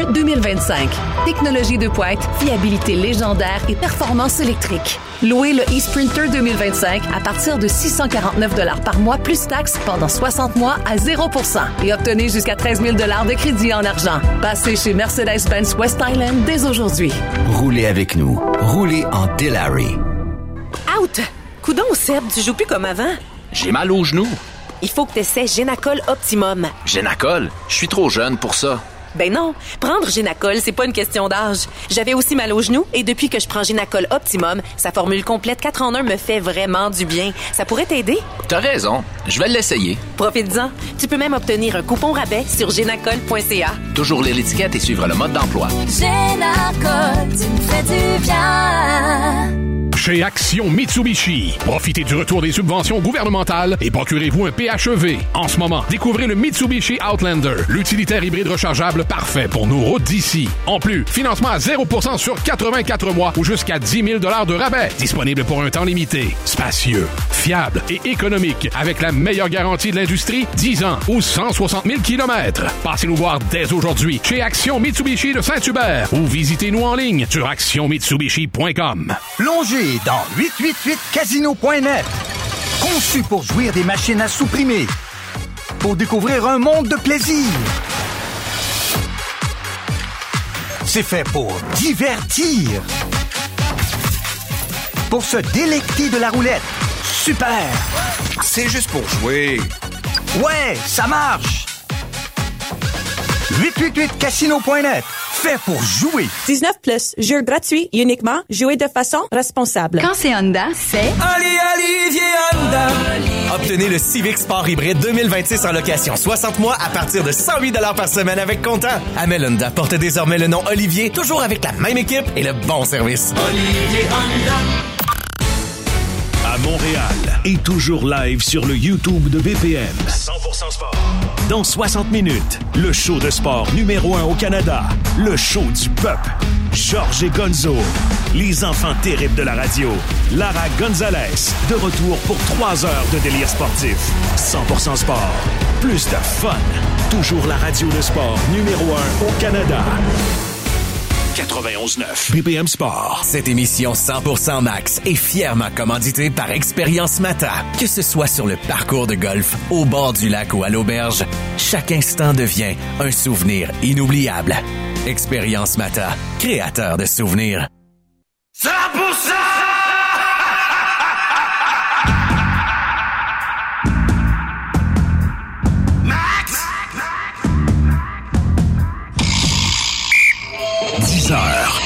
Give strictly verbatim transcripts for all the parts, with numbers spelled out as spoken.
deux mille vingt-cinq. Technologie de pointe, fiabilité légendaire et performance électrique. Louez le e-Sprinter deux mille vingt-cinq à partir de six cent quarante-neuf dollars par mois plus taxes pendant soixante mois à zéro pour cent et obtenez jusqu'à treize mille dollars de crédit en argent. Passez chez Mercedes-Benz West Island dès aujourd'hui. Roulez avec nous. Roulez en Dilawri. Out! Coudon, Seb, tu joues plus comme avant. J'ai mal aux genoux. Il faut que tu essaies Génacol Optimum. Génacol? Je suis trop jeune pour ça. Ben non, prendre Génacol, c'est pas une question d'âge. J'avais aussi mal aux genoux et depuis que je prends Génacol Optimum, sa formule complète quatre en un me fait vraiment du bien. Ça pourrait t'aider? T'as raison, je vais l'essayer. Profites-en. Tu peux même obtenir un coupon rabais sur génacol point c a. Toujours lire l'étiquette et suivre le mode d'emploi. Génacol, tu me fais du bien. Chez Action Mitsubishi, profitez du retour des subventions gouvernementales et procurez-vous un P H E V. En ce moment, découvrez le Mitsubishi Outlander, l'utilitaire hybride rechargeable parfait pour nos routes d'ici. En plus, financement à zéro pour cent sur quatre-vingt-quatre mois ou jusqu'à dix mille dollars de rabais. Disponible pour un temps limité. Spacieux, fiable et économique avec la meilleure garantie de l'industrie, dix ans ou cent soixante mille kilomètres. Passez nous voir dès aujourd'hui chez Action Mitsubishi de Saint-Hubert ou visitez-nous en ligne sur action mitsubishi point com. Plongez dans huit cent quatre-vingt-huit casino point net. Conçu pour jouir des machines à supprimer. Pour découvrir un monde de plaisir. C'est fait pour divertir. Pour se délecter de la roulette. Super! C'est juste pour jouer. Ouais, ça marche! huit cent quatre-vingt-huit casino point net. Fait pour jouer. dix-neuf plus, jeu gratuit, uniquement, jouer de façon responsable. Quand c'est Honda, c'est... Allez, Olivier Honda! Obtenez le Civic Sport Hybride deux mille vingt-six en location soixante mois à partir de cent huit dollars par semaine avec comptant. Amel Honda porte désormais le nom Olivier, toujours avec la même équipe et le bon service. Olivier Honda. À Montréal et toujours live sur le YouTube de B P M. cent pour cent sport. Dans soixante minutes, le show de sport numéro un au Canada. Le show du peuple. Georges et Gonzo. Les enfants terribles de la radio. Lara Gonzalez. De retour pour trois heures de délire sportif. cent pour cent sport. Plus de fun. Toujours la radio de sport numéro un au Canada. quatre-vingt-onze neuf B P M Sport. Cette émission cent pour cent Max est fièrement commanditée par Expérience Mata. Que ce soit sur le parcours de golf, au bord du lac ou à l'auberge, chaque instant devient un souvenir inoubliable. Expérience Mata, créateur de souvenirs. cent pour cent! dix heures.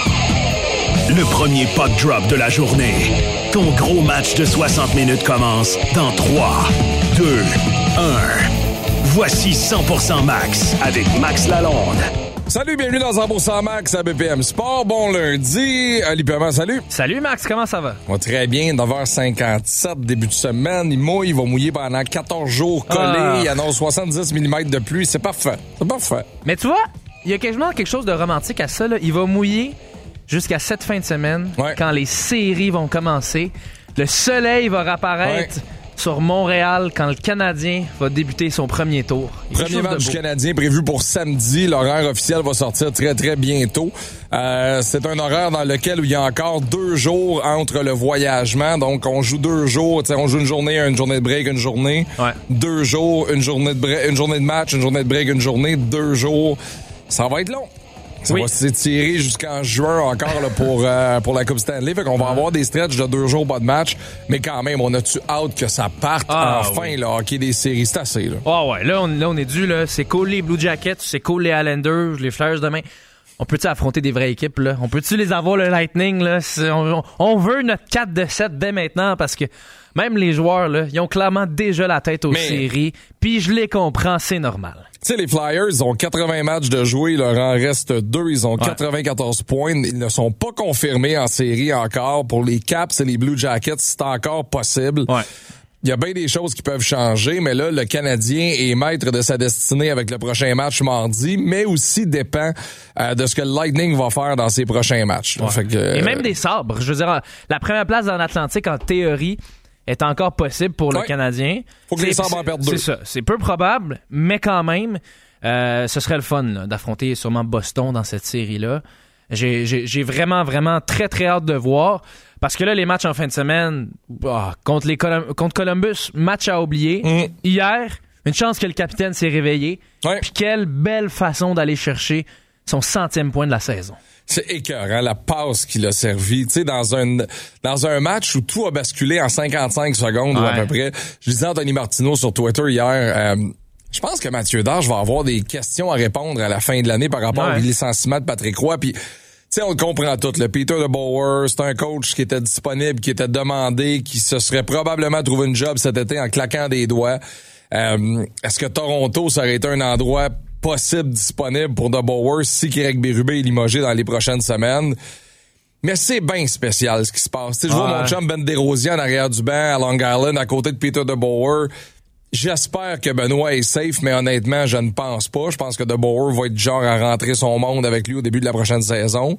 Le premier puck drop de la journée. Ton gros match de soixante minutes commence dans trois, deux, un. Voici cent pour cent Max avec Max Lalonde. Salut, bienvenue dans cent pour cent Max à B P M Sport. Bon lundi. Ali Paiement, salut. Salut Max, comment ça va? Va très bien, neuf heures cinquante-sept, début de semaine. Il mouille, il va mouiller pendant quatorze jours collés. Ah. Il annonce soixante-dix millimètres de pluie. C'est parfait. C'est parfait. Mais tu vois, il y a quasiment quelque chose de romantique à ça, là. Il va mouiller jusqu'à cette fin de semaine, ouais. Quand les séries vont commencer. Le soleil va réapparaître ouais. sur Montréal quand le Canadien va débuter son premier tour. Premier match du Canadien prévu pour samedi. L'horaire officiel va sortir très, très bientôt. Euh, c'est un horaire dans lequel il y a encore deux jours entre le voyagement. Donc, on joue deux jours. On joue une journée, une journée de break, une journée. Ouais. Deux jours, une journée de break, une journée de match, une journée de break, une journée, deux jours. Ça va être long. Ça oui. va s'étirer jusqu'en juin encore là, pour, euh, pour la Coupe Stanley. Fait qu'on va avoir des stretches de deux jours, pas de match. Mais quand même, on a-tu hâte que ça parte ah, enfin, oui. le hockey des séries? C'est assez, là. Ah ouais, là on, là, on est dû, là. C'est cool les Blue Jackets, c'est cool les Islanders, les Flyers demain. On peut-tu affronter des vraies équipes, là? On peut-tu les avoir, le Lightning, là? On, on veut notre quatre de sept dès maintenant parce que même les joueurs, là, ils ont clairement déjà la tête aux Mais... séries. Puis je les comprends, c'est normal. Tu sais, les Flyers, ils ont quatre-vingts matchs de jouer, il leur en reste deux, ils ont ouais. quatre-vingt-quatorze points. Ils ne sont pas confirmés en série encore. Pour les Caps et les Blue Jackets, c'est encore possible. Ouais. Il y a bien des choses qui peuvent changer, mais là, le Canadien est maître de sa destinée avec le prochain match mardi, mais aussi dépend euh, de ce que le Lightning va faire dans ses prochains matchs. Ouais. Fait que, euh, et même des sabres. Je veux dire, la première place dans l'Atlantique, en théorie, est encore possible pour ouais. le Canadien. Faut que c'est, les sabres en perdent deux. C'est ça. C'est peu probable, mais quand même, Euh, ce serait le fun là, d'affronter sûrement Boston dans cette série-là. J'ai, j'ai, j'ai vraiment, vraiment très, très hâte de voir. Parce que là, les matchs en fin de semaine, oh, contre, les Colum- contre Columbus, match à oublier. Mm. Hier, une chance que le capitaine s'est réveillé. Ouais. Puis quelle belle façon d'aller chercher son centième point de la saison. C'est écœurant, la passe qu'il a servi. Tu sais, dans un, dans un match où tout a basculé en cinquante-cinq secondes, ouais. ou à peu près. Je disais à Anthony Martineau sur Twitter hier... Euh, Je pense que Mathieu Darche va avoir des questions à répondre à la fin de l'année par rapport ouais. au licenciement de Patrick Roy. Puis, tu sais, on le comprend tout. Le Peter DeBoer, c'est un coach qui était disponible, qui était demandé, qui se serait probablement trouvé une job cet été en claquant des doigts. Euh, est-ce que Toronto, ça aurait été un endroit possible, disponible pour DeBoer si Craig Berube est limogé dans les prochaines semaines? Mais c'est bien spécial ce qui se passe. Tu sais, je vois mon chum Ben Desrosiers en arrière du banc à Long Island, à côté de Peter DeBoer. J'espère que Benoît est safe, mais honnêtement, je ne pense pas. Je pense que DeBoer va être genre à rentrer son monde avec lui au début de la prochaine saison.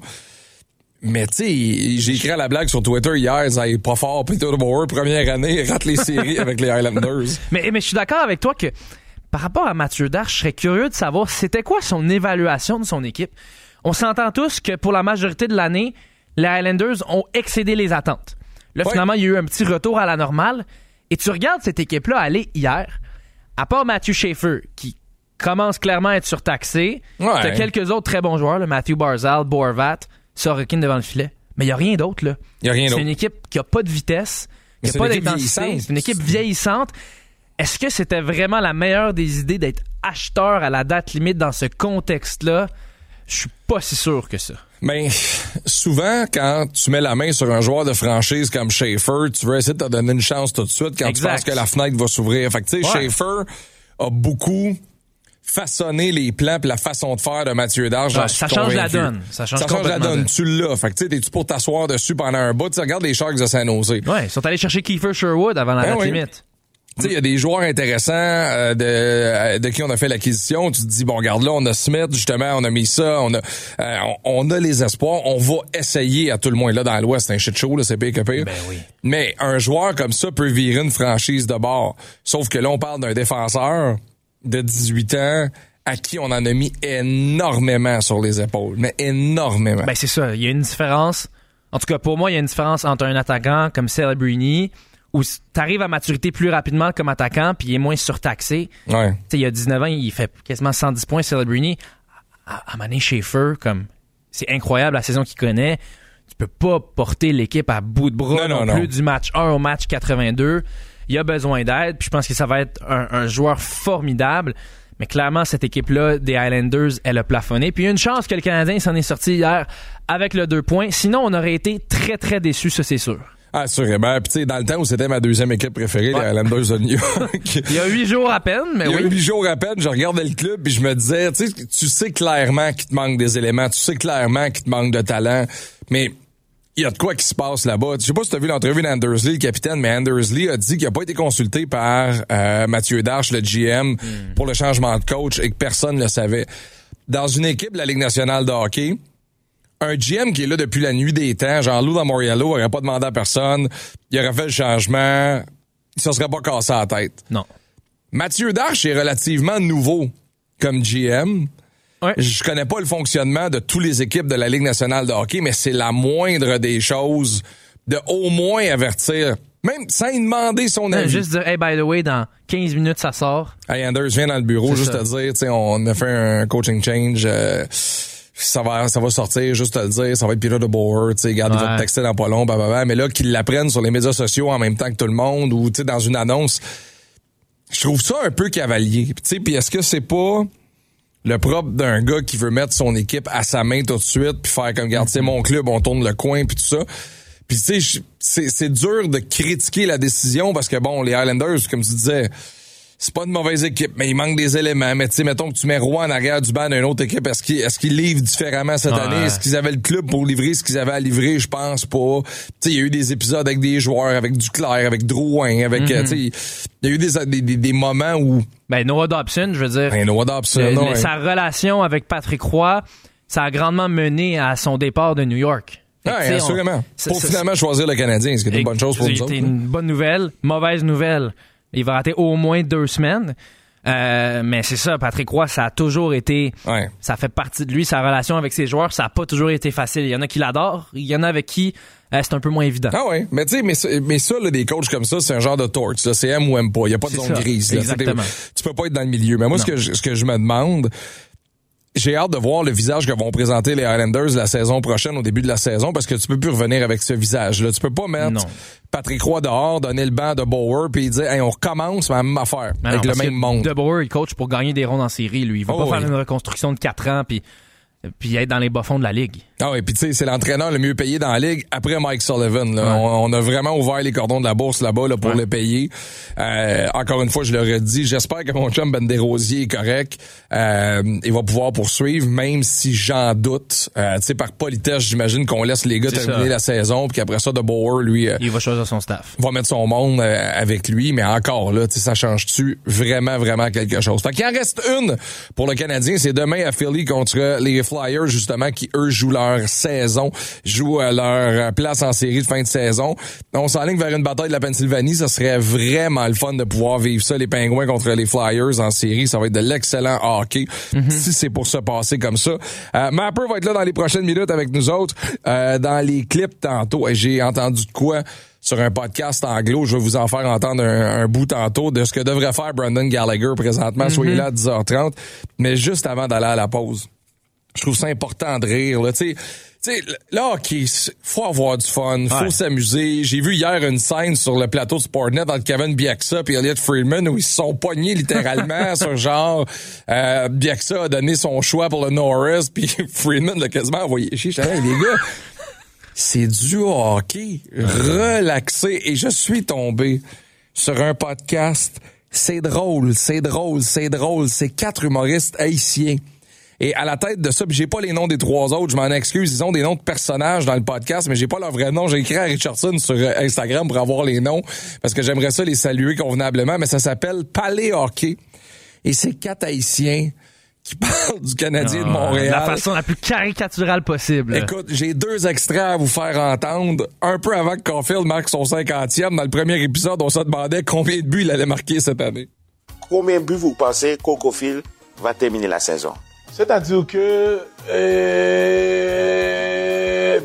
Mais tu sais, j'ai écrit à la blague sur Twitter hier, ça est pas fort. Peter DeBoer, première année, rate les séries avec les Highlanders. Mais, mais je suis d'accord avec toi que par rapport à Mathieu Darche, je serais curieux de savoir c'était quoi son évaluation de son équipe. On s'entend tous que pour la majorité de l'année, les Highlanders ont excédé les attentes. Là, ouais. finalement, il y a eu un petit retour à la normale. Et tu regardes cette équipe-là aller hier, à part Matthew Schaefer, qui commence clairement à être surtaxé, ouais. t'as quelques autres très bons joueurs, là, Matthew Barzal, Boervat, Sorokin devant le filet. Mais il n'y a rien d'autre, là. Il n'y a rien c'est d'autre. C'est une équipe qui n'a pas de vitesse, qui n'a pas d'intensité. C'est une équipe vieillissante. Est-ce que c'était vraiment la meilleure des idées d'être acheteur à la date limite dans ce contexte-là? Je suis pas si sûr que ça. Mais souvent, quand tu mets la main sur un joueur de franchise comme Schaefer, tu veux essayer de te donner une chance tout de suite quand exact. Tu penses que la fenêtre va s'ouvrir. Fait que tu sais, ouais. Schaefer a beaucoup façonné les plans et la façon de faire de Mathieu Darche. Ouais, ça change la donne. Ça change, ça change la donne. Tu l'as. Fait que tu sais, t'es-tu pour t'asseoir dessus pendant un bout? Tu regardes les Sharks de San Jose. Ouais, ils sont allés chercher Kiefer Sherwood avant la ben date oui. limite. Tu sais, il y a des joueurs intéressants euh, de, euh, de qui on a fait l'acquisition. Tu te dis, bon, regarde là, on a Smith, justement, on a mis ça, on a euh, on, on a les espoirs. On va essayer à tout le moins. Là, dans l'Ouest, c'est un shit show, là, c'est pire que pire. Ben oui. Mais un joueur comme ça peut virer une franchise de bord. Sauf que là, on parle d'un défenseur de dix-huit ans à qui on en a mis énormément sur les épaules. Mais énormément. Ben c'est ça. Il y a une différence. En tout cas, pour moi, il y a une différence entre un attaquant comme Celebrini où t'arrives à maturité plus rapidement comme attaquant puis il est moins surtaxé. Ouais. Tu sais, il y a dix-neuf ans, il fait quasiment cent dix points, Celebrini. À, à Mané Schaefer, comme c'est incroyable la saison qu'il connaît. Tu peux pas porter l'équipe à bout de bras non, non, non plus non. du match un au match quatre-vingt-deux. Il a besoin d'aide, puis je pense que ça va être un, un joueur formidable. Mais clairement, cette équipe-là des Highlanders, elle a plafonné. Puis il y a une chance que le Canadien s'en est sorti hier avec le deux points. Sinon, on aurait été très, très déçus, ça c'est sûr. Ah, sûrement. Puis tu sais, dans le temps où c'était ma deuxième équipe préférée, ouais. les Highlanders de New York. Il y a huit jours à peine, mais Il y oui. Il y a huit jours à peine, je regardais le club puis je me disais, tu sais, tu sais clairement qu'il te manque des éléments, tu sais clairement qu'il te manque de talent, mais il y a de quoi qui se passe là-bas. Je sais pas si tu as vu l'entrevue d'Andersley, le capitaine, mais Andersley a dit qu'il a pas été consulté par euh, Mathieu Darche, le G M, mm. pour le changement de coach et que personne ne le savait. Dans une équipe de la Ligue nationale de hockey, un G M qui est là depuis la nuit des temps, Jean-Loup Lamoriello, aurait pas demandé à personne, il aurait fait le changement, il se serait pas cassé la tête. Non. Mathieu Darche est relativement nouveau comme G M. Ouais. Je connais pas le fonctionnement de toutes les équipes de la Ligue nationale de hockey, mais c'est la moindre des choses de au moins avertir, même sans y demander son avis. Juste dire, hey, by the way, dans quinze minutes, ça sort. Hey, Anders, viens dans le bureau, c'est juste ça. Te dire, tu sais, on a fait un coaching change, euh, ça va, ça va sortir, juste te le dire, ça va être Peter DeBoer, tu sais, regarde, ouais. il va te texter dans pas long, blablabla, mais là, qu'ils l'apprennent sur les médias sociaux en même temps que tout le monde, ou, tu sais, dans une annonce, je trouve ça un peu cavalier. Tu sais, puis est-ce que c'est pas le propre d'un gars qui veut mettre son équipe à sa main tout de suite puis faire comme, regarde, c'est mon club, on tourne le coin puis tout ça. Puis tu sais, c'est, c'est dur de critiquer la décision parce que bon, les Highlanders, comme tu disais, c'est pas une mauvaise équipe, mais il manque des éléments. Mais tu sais, mettons que tu mets Roy en arrière du banc d'une autre équipe, est-ce qu'ils, est-ce qu'ils livrent différemment cette ouais. année? Est-ce qu'ils avaient le club pour livrer ce qu'ils avaient à livrer? Je pense pas. Tu sais, il y a eu des épisodes avec des joueurs, avec Duclair, avec Drouin, avec, mm-hmm. tu sais, il y a eu des, des, des, des moments où... Ben, Noah Dobson, je veux dire. Ben, Noah Dobson, le, non, le, Sa relation avec Patrick Roy, ça a grandement mené à son départ de New York. Oui, assurément. On, pour c'est, finalement c'est, choisir le Canadien, ce qui est une bonne chose pour nous autres. C'était une bonne nouvelle, mauvaise nouvelle. Il va rater au moins deux semaines. Euh, mais c'est ça, Patrick Roy, ça a toujours été... Ouais. Ça fait partie de lui, sa relation avec ses joueurs, ça a pas toujours été facile. Il y en a qui l'adorent, il y en a avec qui euh, c'est un peu moins évident. Ah ouais, mais tu sais, mais, mais ça, là, des coachs comme ça, c'est un genre de torch. Là. C'est aime ou aime pas. Il n'y a pas de zone grise. Là. Exactement. Tu peux pas être dans le milieu. Mais moi, ce que, je, ce que je me demande... J'ai hâte de voir le visage que vont présenter les Highlanders la saison prochaine, au début de la saison, parce que tu peux plus revenir avec ce visage-là. Tu peux pas mettre non. Patrick Roy dehors, donner le banc de Bauer, puis dire hey, on recommence, mais la même affaire, mais avec non, le même monde. De Bauer, il coach pour gagner des rondes en série, lui. Il va oh, pas oui. faire une reconstruction de quatre ans, puis puis être dans les bas-fonds de la Ligue. Ah oui, puis tu sais, c'est l'entraîneur le mieux payé dans la Ligue après Mike Sullivan. Là. Ouais. On, on a vraiment ouvert les cordons de la bourse là-bas là, pour ouais. le payer. Euh, encore une fois, je leur ai dit, j'espère que mon chum Ben Desrosiers est correct. Euh, il va pouvoir poursuivre, même si j'en doute. Euh, tu sais, par politesse, j'imagine qu'on laisse les gars c'est terminer ça. La saison, puis qu'après ça, De Boer, lui... Euh, il va choisir son staff. Va mettre son monde euh, avec lui, mais encore là, tu sais, ça change-tu vraiment, vraiment quelque chose? Fait qu'il en reste une pour le Canadien, c'est demain à Philly contre les Flyers, justement, qui, eux, jouent leur saison, jouent euh, leur place en série de fin de saison. On s'enligne vers une bataille de la Pennsylvanie. Ça serait vraiment le fun de pouvoir vivre ça, les Pingouins contre les Flyers en série. Ça va être de l'excellent hockey, mm-hmm. si c'est pour se passer comme ça. Euh, Mapper va être là dans les prochaines minutes avec nous autres. Euh, dans les clips tantôt, j'ai entendu de quoi sur un podcast anglo. Je vais vous en faire entendre un, un bout tantôt de ce que devrait faire Brendan Gallagher présentement. Mm-hmm. Soyez là à dix heures trente. Mais juste avant d'aller à la pause, je trouve ça important de rire, là, tu sais. Tu sais, là, OK, faut avoir du fun, faut ouais. s'amuser. J'ai vu hier une scène sur le plateau de Sportnet entre Kevin Bieksa et Elliot Friedman où ils se sont pognés littéralement sur genre euh, Bieksa a donné son choix pour le Norris puis Friedman l'a quasiment envoyé chier. Je disais, hey, les gars, c'est du hockey. Relaxé. Et je suis tombé sur un podcast. C'est drôle, c'est drôle, c'est drôle. C'est quatre humoristes haïtiens. Et à la tête de ça, puis j'ai pas les noms des trois autres, je m'en excuse, ils ont des noms de personnages dans le podcast, mais j'ai pas leur vrai nom. J'ai écrit à Richardson sur Instagram pour avoir les noms, parce que j'aimerais ça les saluer convenablement, mais ça s'appelle Palais Hockey. Et c'est quatre Haïtiens qui parlent du Canadien ah, de Montréal. De la façon la plus caricaturale possible. Écoute, j'ai deux extraits à vous faire entendre. Un peu avant que Caulfield marque son cinquantième, dans le premier épisode, on se demandait combien de buts il allait marquer cette année. Combien de buts vous pensez qu'Caulfield va terminer la saison? C'est-à-dire que... Euh...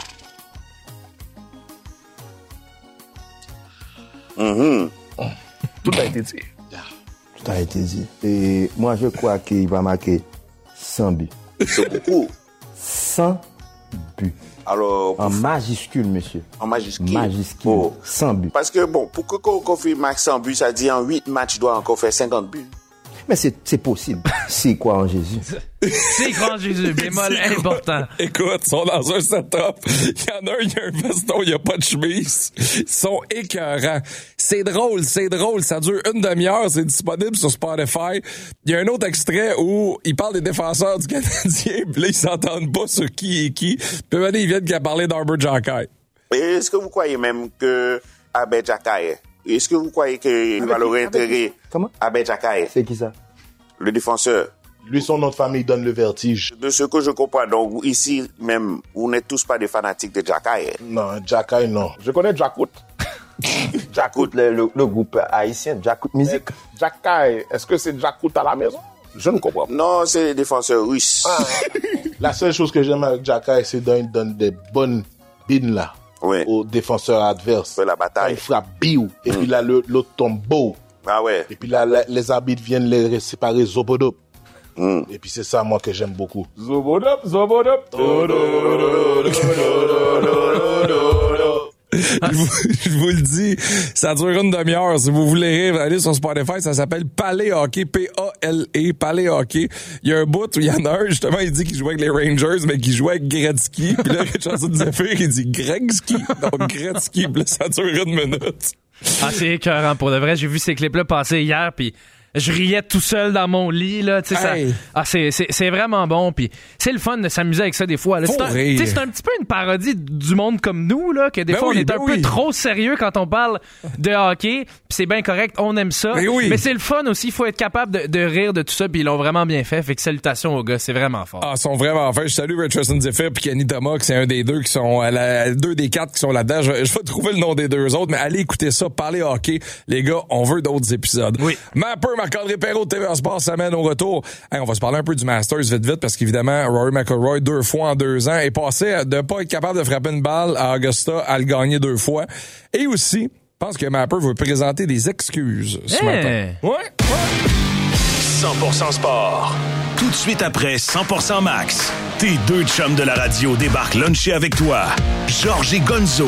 Mm-hmm. Tout a été dit. Tout a été dit. Et moi, je crois qu'il va marquer cent buts. C'est beaucoup. cent buts. Alors, en majuscule, monsieur. En majuscule. Majuscule. Oh. cent buts. Parce que, bon, pour que Caulfield marque cent buts, ça dit en huit matchs, il doit encore faire cinquante buts. Mais c'est, c'est possible. S'il croit en Jésus. S'il croit en Jésus, bémol important. Écoute, ils sont dans un setup. Il y en a un, il y a un veston, il n'y a pas de chemise. Ils sont écœurants. C'est drôle, c'est drôle. Ça dure une demi-heure, c'est disponible sur Spotify. Il y a un autre extrait où ils parlent des défenseurs du Canadien, puis là, ils s'entendent pas sur qui est qui. Puis maintenant, ils viennent qu'à parler d'Arber Xhekaj. Est-ce que vous croyez même que Arber Xhekaj, est-ce que vous croyez qu'il va le réintégrer? Comment? Arber Xhekaj. C'est qui ça? Le défenseur. Lui, son nom de famille donne le vertige. De ce que je comprends, donc ici même, vous n'êtes tous pas des fanatiques de Xhekaj. Non, Xhekaj, non. Je connais Jakout. Jakout, le, le, le groupe haïtien, Jakout Musique. Xhekaj, est-ce que c'est Jakout à la maison? Je ne comprends pas. Non, c'est les défenseurs russes. Ah. La seule chose que j'aime avec Xhekaj, c'est qu'il donne des bonnes bines là. Oui. Aux défenseurs adverses. Pour la bataille. Il frappe biou. Et mm. puis là, le, l'autre tombe beau. Ah ouais. Et puis là, la, les arbitres viennent les séparer Zobodop. Mm. Et puis c'est ça, moi, que j'aime beaucoup. Zobodop, Zobodop. Je vous, je vous le dis, ça dure une demi-heure. Si vous voulez rire, allez sur Spotify, ça s'appelle Palais Hockey, P A L E, Palais Hockey. Il y a un bout où il y en a un, justement, il dit qu'il jouait avec les Rangers, mais qu'il jouait avec Gretzky. Puis là, Richardson Zephyr, il dit Gretzky. Donc Gretzky, puis là, ça dure une minute. Ah, c'est écœurant, pour de vrai. J'ai vu ces clips-là passer hier, puis je riais tout seul dans mon lit, là, tu sais, hey. ça, ah, c'est, c'est, c'est vraiment bon, puis c'est le fun de s'amuser avec ça des fois, là. C'est un, c'est un petit peu une parodie du monde comme nous, là, que des ben fois oui, on est ben un oui. peu trop sérieux quand on parle de hockey, puis c'est bien correct, on aime ça, ben oui. mais c'est le fun aussi, il faut être capable de, de rire de tout ça, puis ils l'ont vraiment bien fait, fait que salutations aux gars, c'est vraiment fort. Ah, ils sont vraiment faits. Je salue Richardson Zephyr puis Kenny Thomas, qui c'est un des deux qui sont, à la, deux des quatre qui sont là-dedans. Je, je vais trouver le nom des deux autres, mais allez écouter ça, parler hockey, les gars, on veut d'autres épisodes. Oui. Mapper, Marc-André Perrault de T V A Sport s'amène au retour. Hey, on va se parler un peu du Masters vite vite parce qu'évidemment, Rory McIlroy, deux fois en deux ans, est passé de pas être capable de frapper une balle à Augusta à le gagner deux fois. Et aussi, je pense que Mapper veut présenter des excuses ce hey. matin. Ouais, ouais. cent pour cent sport. Tout de suite après cent pour cent Max, tes deux chums de la radio débarquent luncher avec toi. Georges et Gonzo.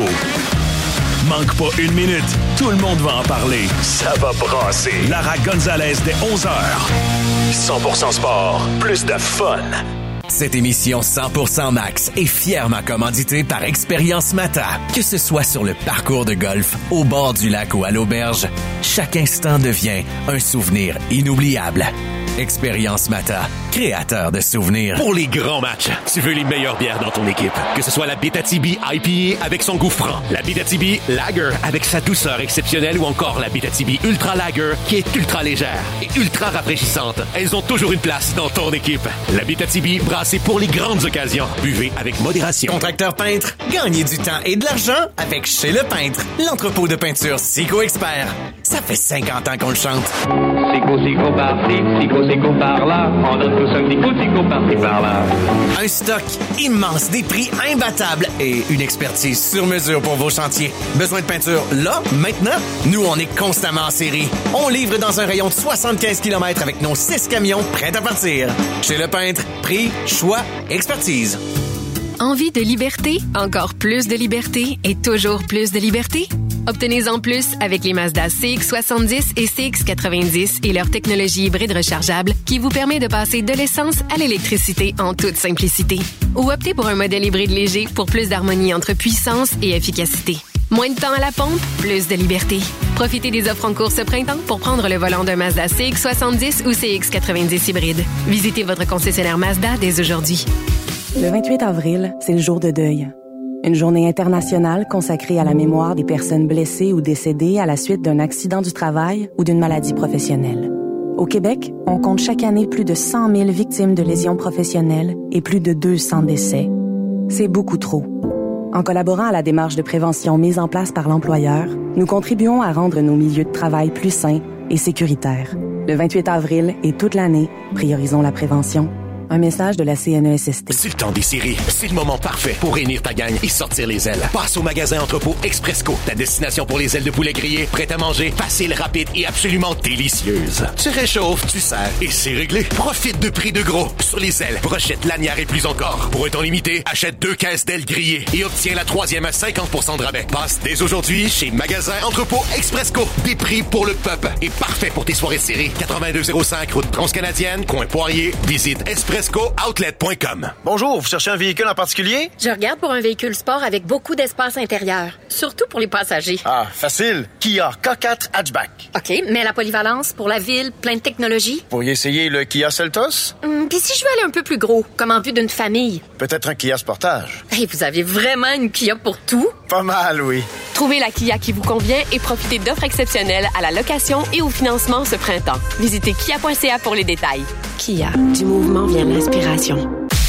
Manque pas une minute, tout le monde va en parler. Ça va brasser. Lara Gonzalez dès onze heures. cent pour cent sport, plus de fun. Cette émission cent pour cent Max est fièrement commanditée par Expérience Mata. Que ce soit sur le parcours de golf, au bord du lac ou à l'auberge, chaque instant devient un souvenir inoubliable. Expérience Mata, créateur de souvenirs. Pour les grands matchs, tu veux les meilleures bières dans ton équipe. Que ce soit la Abitibi I P A avec son goût franc, la Abitibi Lager avec sa douceur exceptionnelle ou encore la Abitibi Ultra Lager qui est ultra légère et ultra rafraîchissante. Elles ont toujours une place dans ton équipe. La Abitibi brassée pour les grandes occasions. Buvez avec modération. Contracteur peintre, gagnez du temps et de l'argent avec Chez Le Peintre, l'entrepôt de peinture Sico Expert. Ça fait cinquante ans qu'on le chante. Sico, Sico, par-ci, Sico, Sico, par-là. On donne tous un Sico, Sico, par-ci, par-là. Un stock immense, des prix imbattables et une expertise sur mesure pour vos chantiers. Besoin de peinture là, maintenant? Nous, on est constamment en série. On livre dans un rayon de soixante-quinze kilomètres avec nos six camions prêts à partir. Chez Le Peintre, prix, choix, expertise. Envie de liberté? Encore plus de liberté et toujours plus de liberté? Obtenez-en plus avec les Mazda C X soixante-dix et C X quatre-vingt-dix et leur technologie hybride rechargeable qui vous permet de passer de l'essence à l'électricité en toute simplicité. Ou optez pour un modèle hybride léger pour plus d'harmonie entre puissance et efficacité. Moins de temps à la pompe, plus de liberté. Profitez des offres en cours ce printemps pour prendre le volant d'un Mazda C X soixante-dix ou C X quatre-vingt-dix hybride. Visitez votre concessionnaire Mazda dès aujourd'hui. Le vingt-huit avril, c'est le jour de deuil. Une journée internationale consacrée à la mémoire des personnes blessées ou décédées à la suite d'un accident du travail ou d'une maladie professionnelle. Au Québec, on compte chaque année plus de cent mille victimes de lésions professionnelles et plus de deux cents décès. C'est beaucoup trop. En collaborant à la démarche de prévention mise en place par l'employeur, nous contribuons à rendre nos milieux de travail plus sains et sécuritaires. Le vingt-huit avril et toute l'année, priorisons la prévention. Un message de la C N E S S T. C'est le temps des séries. C'est le moment parfait pour réunir ta gang et sortir les ailes. Passe au magasin Entrepôt Expresco, ta destination pour les ailes de poulet grillées, prête à manger, facile, rapide et absolument délicieuse. Tu réchauffes, tu sers et c'est réglé. Profite de prix de gros sur les ailes, brochettes, lanières et plus encore. Pour un temps limité, achète deux caisses d'ailes grillées et obtiens la troisième à cinquante pour cent de rabais. Passe dès aujourd'hui chez magasin Entrepôt Expresco. Des prix pour le peuple et parfait pour tes soirées de séries. quatre-vingt-deux zéro cinq route Transcanadienne, coin Poirier. Visite Expresco. Expresco Outlet point com. Bonjour, vous cherchez un véhicule en particulier? Je regarde pour un véhicule sport avec beaucoup d'espace intérieur, surtout pour les passagers. Ah, facile. Kia K quatre Hatchback. OK, mais la polyvalence pour la ville, plein de technologie. Vous pourriez essayer le Kia Seltos? Hum, Puis si je veux aller un peu plus gros, comme en vue d'une famille? Peut-être un Kia Sportage. Hey, vous avez vraiment une Kia pour tout? Pas mal, oui. Trouvez la Kia qui vous convient et profitez d'offres exceptionnelles à la location et au financement ce printemps. Visitez kia point c a pour les détails. Kia, du mouvement vient l'inspiration.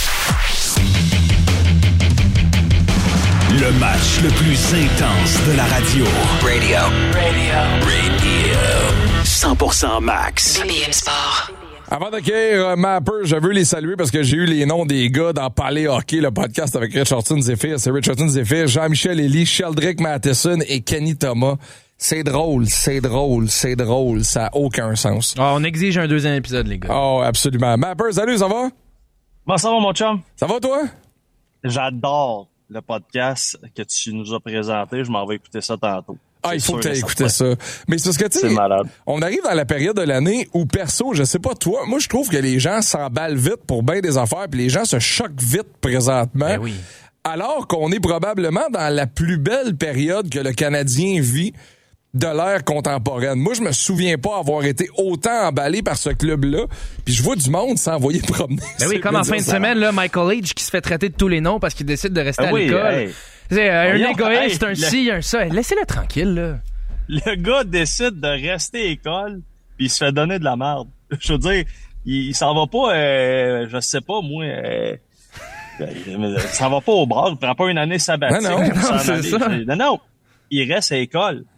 Le match le plus intense de la radio. Radio. Radio. Radio. cent pour cent Max. B B M Sport. Avant d'accueillir euh, Mapper, je veux les saluer parce que j'ai eu les noms des gars dans Palais Hockey, le podcast avec Richardson Zephyr. C'est Richardson Zephyr, Jean-Michel Elie, Sheldrick Matheson et Kenny Thomas. C'est drôle, c'est drôle, c'est drôle. Ça n'a aucun sens. Oh, on exige un deuxième épisode, les gars. Oh, absolument. Mapper, salut, ça va? Bon, ça va, mon chum? Ça va, toi? J'adore le podcast que tu nous as présenté. Je m'en vais écouter ça tantôt. Ah, il faut que tu aies écouté ça. Mais c'est parce que, tu sais, on arrive dans la période de l'année où, perso, je sais pas toi, moi, je trouve que les gens s'emballent vite pour bien des affaires, puis les gens se choquent vite présentement. Ben oui. Alors qu'on est probablement dans la plus belle période que le Canadien vit de l'ère contemporaine. Moi, je me souviens pas avoir été autant emballé par ce club-là, puis je vois du monde s'envoyer promener. Ben oui, comme en fin de semaine, là, Michael H qui se fait traiter de tous les noms parce qu'il décide de rester ah à oui, l'école. Hey. C'est euh, un égoïste, hey, un ci, un ça. Laissez-le tranquille, là. Le gars décide de rester à l'école, puis il se fait donner de la merde. Je veux dire, il, il s'en va pas, euh, je sais pas, moi... Euh, il s'en va pas au bar, il prend pas une année sabbatique. Non, non, non c'est aller. ça. Non, non, il reste à l'école.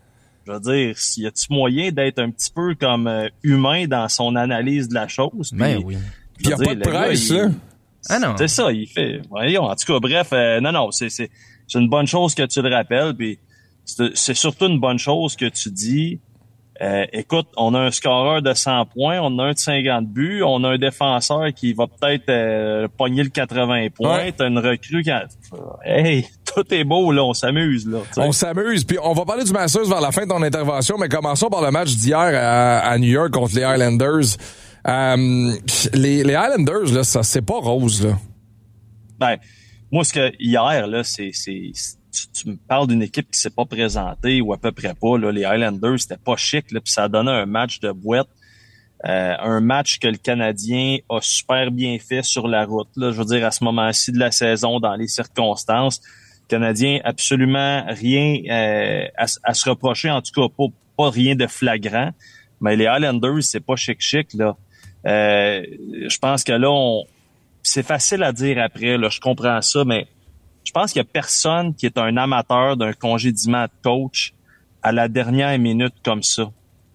Je veux dire, y a-tu moyen d'être un petit peu comme euh, humain dans son analyse de la chose? Ben oui. Puis il n'y a pas de presse, là. Ah non. C'est ça, il fait. Voyons, en tout cas, bref, euh, non, non, c'est, c'est, c'est une bonne chose que tu le rappelles, puis c'est, c'est surtout une bonne chose que tu dis. Euh, écoute, on a un scoreur de cent points, on a un de cinquante buts, on a un défenseur qui va peut-être euh, pogner le quatre-vingts points, ouais. T'as une recrue qui a... Hey, tout est beau, là, on s'amuse, là. T'sais. On s'amuse, puis on va parler du Masters vers la fin de ton intervention, mais commençons par le match d'hier à, à New York contre les Islanders. Euh, les, les Islanders, là, ça c'est pas rose, là. Ben, moi, ce que hier, là, c'est... c'est, c'est Tu, tu me parles d'une équipe qui s'est pas présentée ou à peu près pas. Là, les Highlanders, c'était pas chic, là, puis ça a donné un match de boîte. Euh, un match que le Canadien a super bien fait sur la route. Là, je veux dire, à ce moment-ci de la saison, dans les circonstances, le Canadien, absolument rien euh, à, à se reprocher, en tout cas pas, pas rien de flagrant. Mais les Highlanders, c'est pas chic-chic. Là. Euh, je pense que là, on, c'est facile à dire après, là, je comprends ça, mais je pense qu'il y a personne qui est un amateur d'un congédiement de coach à la dernière minute comme ça.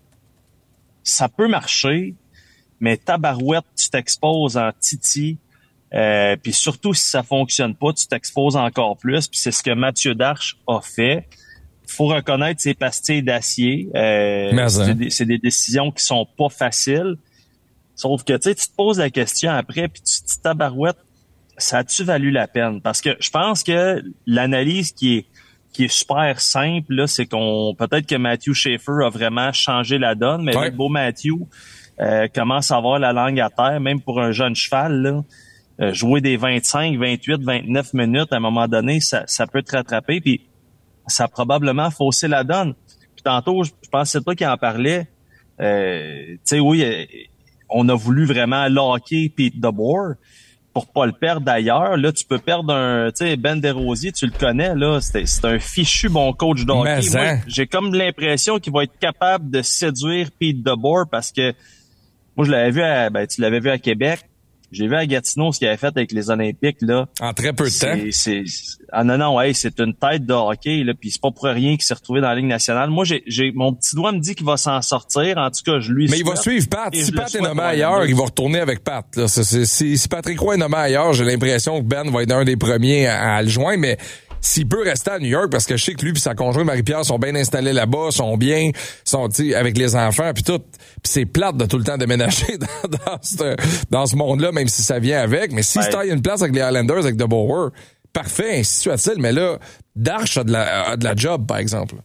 Ça peut marcher, mais tabarouette, tu t'exposes en titi, euh, puis surtout si ça fonctionne pas, tu t'exposes encore plus, puis c'est ce que Mathieu Darche a fait. Faut reconnaître ses pastilles d'acier. Euh, mais c'est, hein. des, c'est des décisions qui sont pas faciles. Sauf que tu sais, tu te poses la question après, puis tu te dis tabarouette, ça a-tu valu la peine? Parce que je pense que l'analyse qui est qui est super simple, là, c'est qu'on peut-être que Matthew Schaefer a vraiment changé la donne, mais ouais. Le beau Matthew euh, commence à avoir la langue à terre, même pour un jeune cheval, là. Euh, jouer des vingt-cinq, vingt-huit, vingt-neuf minutes, à un moment donné, ça, ça peut te rattraper, puis ça a probablement faussé la donne. Puis tantôt, je pense que c'est toi qui en parlais. Euh, tu sais, oui, on a voulu vraiment locker Pete DeBoer pour pas le perdre d'ailleurs. Là, tu peux perdre un, tu sais, Ben Desrosiers, tu le connais, là, c'est, c'est un fichu bon coach d'hockey. Moi, hein? J'ai comme l'impression qu'il va être capable de séduire Pete DeBoer parce que moi, je l'avais vu à, ben, tu l'avais vu à Québec. J'ai vu à Gatineau ce qu'il avait fait avec les Olympiques, là. En très peu de c'est, temps. C'est, c'est, ah non, non, ouais, c'est une tête de hockey, là, pis c'est pas pour rien qu'il s'est retrouvé dans la Ligue nationale. Moi, j'ai, j'ai, mon petit doigt me dit qu'il va s'en sortir. En tout cas, je lui Mais souhaite, il va suivre Pat. Si Pat est nommé ailleurs, il va retourner avec Pat, là. C'est, c'est, si, si Patrick Roy est nommé ailleurs, j'ai l'impression que Ben va être un des premiers à, à le joindre, mais s'il peut rester à New York, parce que je sais que lui et sa conjointe Marie-Pierre sont bien installés là-bas, sont bien, sont, tu sais, avec les enfants puis tout. Puis c'est plate de tout le temps déménager dans, dans ce, dans ce monde-là, même si ça vient avec. Mais si ouais. il y a une place avec les Highlanders, avec DeBoer, parfait, ainsi de suite. Mais là, Darche a de la, a de la job, par exemple.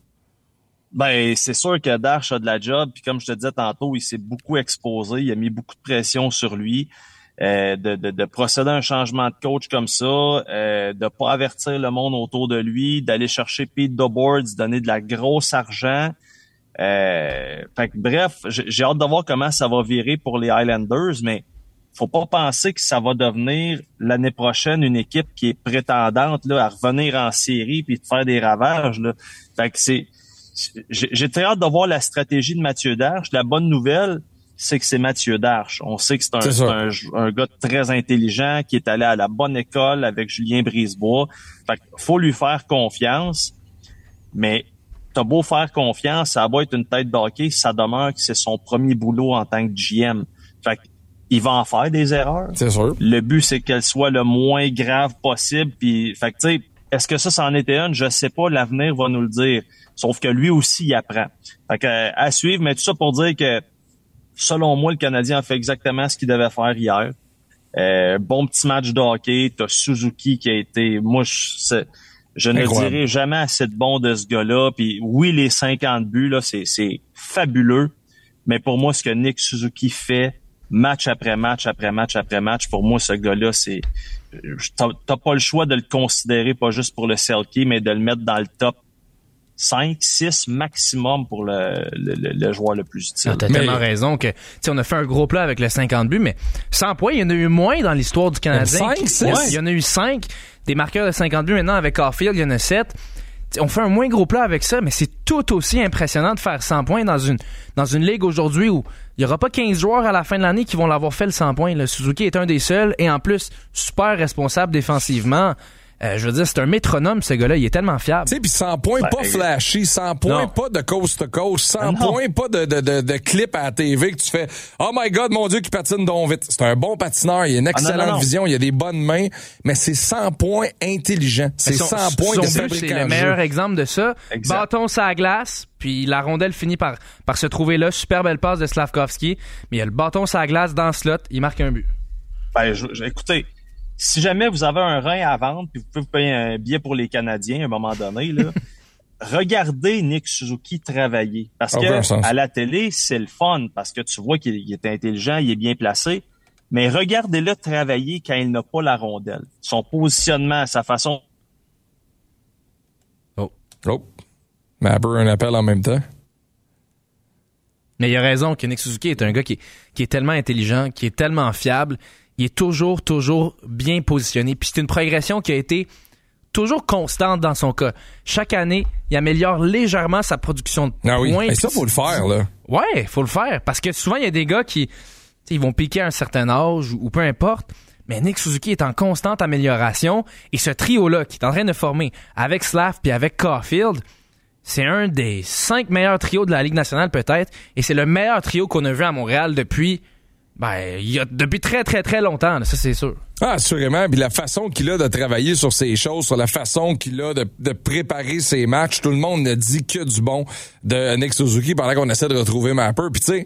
Ben, c'est sûr que Darche a de la job. Puis comme je te disais tantôt, il s'est beaucoup exposé. Il a mis beaucoup de pression sur lui. Euh, de, de, de procéder à un changement de coach comme ça, euh, de pas avertir le monde autour de lui, d'aller chercher Pete DeBoer, de donner de la grosse argent. Euh, fait que, bref, j'ai, j'ai hâte de voir comment ça va virer pour les Highlanders, mais faut pas penser que ça va devenir l'année prochaine une équipe qui est prétendante là, à revenir en série puis de faire des ravages. Là. Fait que c'est, j'ai, j'ai très hâte de voir la stratégie de Mathieu Darche. La bonne nouvelle, c'est que c'est Mathieu Darche. On sait que c'est un, c'est c'est un, un gars très intelligent qui est allé à la bonne école avec Julien Brisebois. Fait qu'il faut lui faire confiance, mais t'as beau faire confiance, ça va être une tête d'hockey, ça demeure que c'est son premier boulot en tant que G M. Fait qu'il va en faire des erreurs. C'est sûr. Le but, c'est qu'elle soit le moins grave possible. Puis, fait que tu sais, est-ce que ça, c'en était une? Je sais pas, l'avenir va nous le dire. Sauf que lui aussi, il apprend. Fait que, à suivre, mais tout ça pour dire que selon moi, le Canadien a fait exactement ce qu'il devait faire hier. Euh, bon petit match de hockey. T'as Suzuki qui a été... Moi, je, je ne Incroyable. dirai jamais assez de bon de ce gars-là. Puis oui, les cinquante buts, là, c'est, c'est fabuleux. Mais pour moi, ce que Nick Suzuki fait, match après match, après match, après match, pour moi, ce gars-là, c'est... T'as, t'as pas le choix de le considérer, pas juste pour le Selke, mais de le mettre dans le top cinq, six maximum pour le, le, le joueur le plus utile. Ah, t'as mais, tellement raison que, tu sais, on a fait un gros plat avec le cinquante buts, mais cent points, il y en a eu moins dans l'histoire du Canadien. cinq, six? Ouais, il y en a eu cinq. Des marqueurs de cinquante buts maintenant avec Caulfield, il y en a sept. T'sais, on fait un moins gros plat avec ça, mais c'est tout aussi impressionnant de faire cent points dans une, dans une ligue aujourd'hui où il y aura pas quinze joueurs à la fin de l'année qui vont l'avoir fait le cent points. Le Suzuki est un des seuls et en plus, super responsable défensivement. Euh, je veux dire, c'est un métronome, ce gars-là. Il est tellement fiable. Tu sais, puis cent points, ben, pas flashy, cent points, non. pas de coast to coast, cent non. points, pas de, de, de, de clip à la T V que tu fais « Oh my God, mon Dieu, qui patine donc vite ». C'est un bon patineur, il a une excellente ah, non, non, non. vision, il a des bonnes mains, mais c'est cent points intelligents. C'est son, cent points son de but, fabricant. C'est le meilleur jeu. exemple de ça. Exact. Bâton sur la glace, puis la rondelle finit par, par se trouver là. Super belle passe de Slavkovski, mais il a le bâton sur la glace dans le slot, il marque un but. Ben, je, je, écoutez, si jamais vous avez un rein à vendre, puis vous pouvez vous payer un billet pour les Canadiens à un moment donné, là, regardez Nick Suzuki travailler. Parce oh, que à la télé, c'est le fun, parce que tu vois qu'il il est intelligent, il est bien placé. Mais regardez-le travailler quand il n'a pas la rondelle. Son positionnement, sa façon. Oh. Oh. Mapper, un appel en même temps. Mais il a raison que Nick Suzuki est un gars qui est, qui est tellement intelligent, qui est tellement fiable. Il est toujours, toujours bien positionné. Puis c'est une progression qui a été toujours constante dans son cas. Chaque année, il améliore légèrement sa production de ah oui. points. Et ça, faut le faire, là. Ouais, faut le faire. Parce que souvent, il y a des gars qui ils vont piquer à un certain âge ou, ou peu importe. Mais Nick Suzuki est en constante amélioration. Et ce trio-là qui est en train de former avec Slav puis avec Caulfield, c'est un des cinq meilleurs trios de la Ligue nationale peut-être. Et c'est le meilleur trio qu'on a vu à Montréal depuis... Ben, il y a depuis très, très, très longtemps, là, ça, c'est sûr. Ah, assurément. Puis la façon qu'il a de travailler sur ces choses, sur la façon qu'il a de, de préparer ses matchs, tout le monde ne dit que du bon de Nick Suzuki pendant qu'on essaie de retrouver Mapper. Puis tu sais,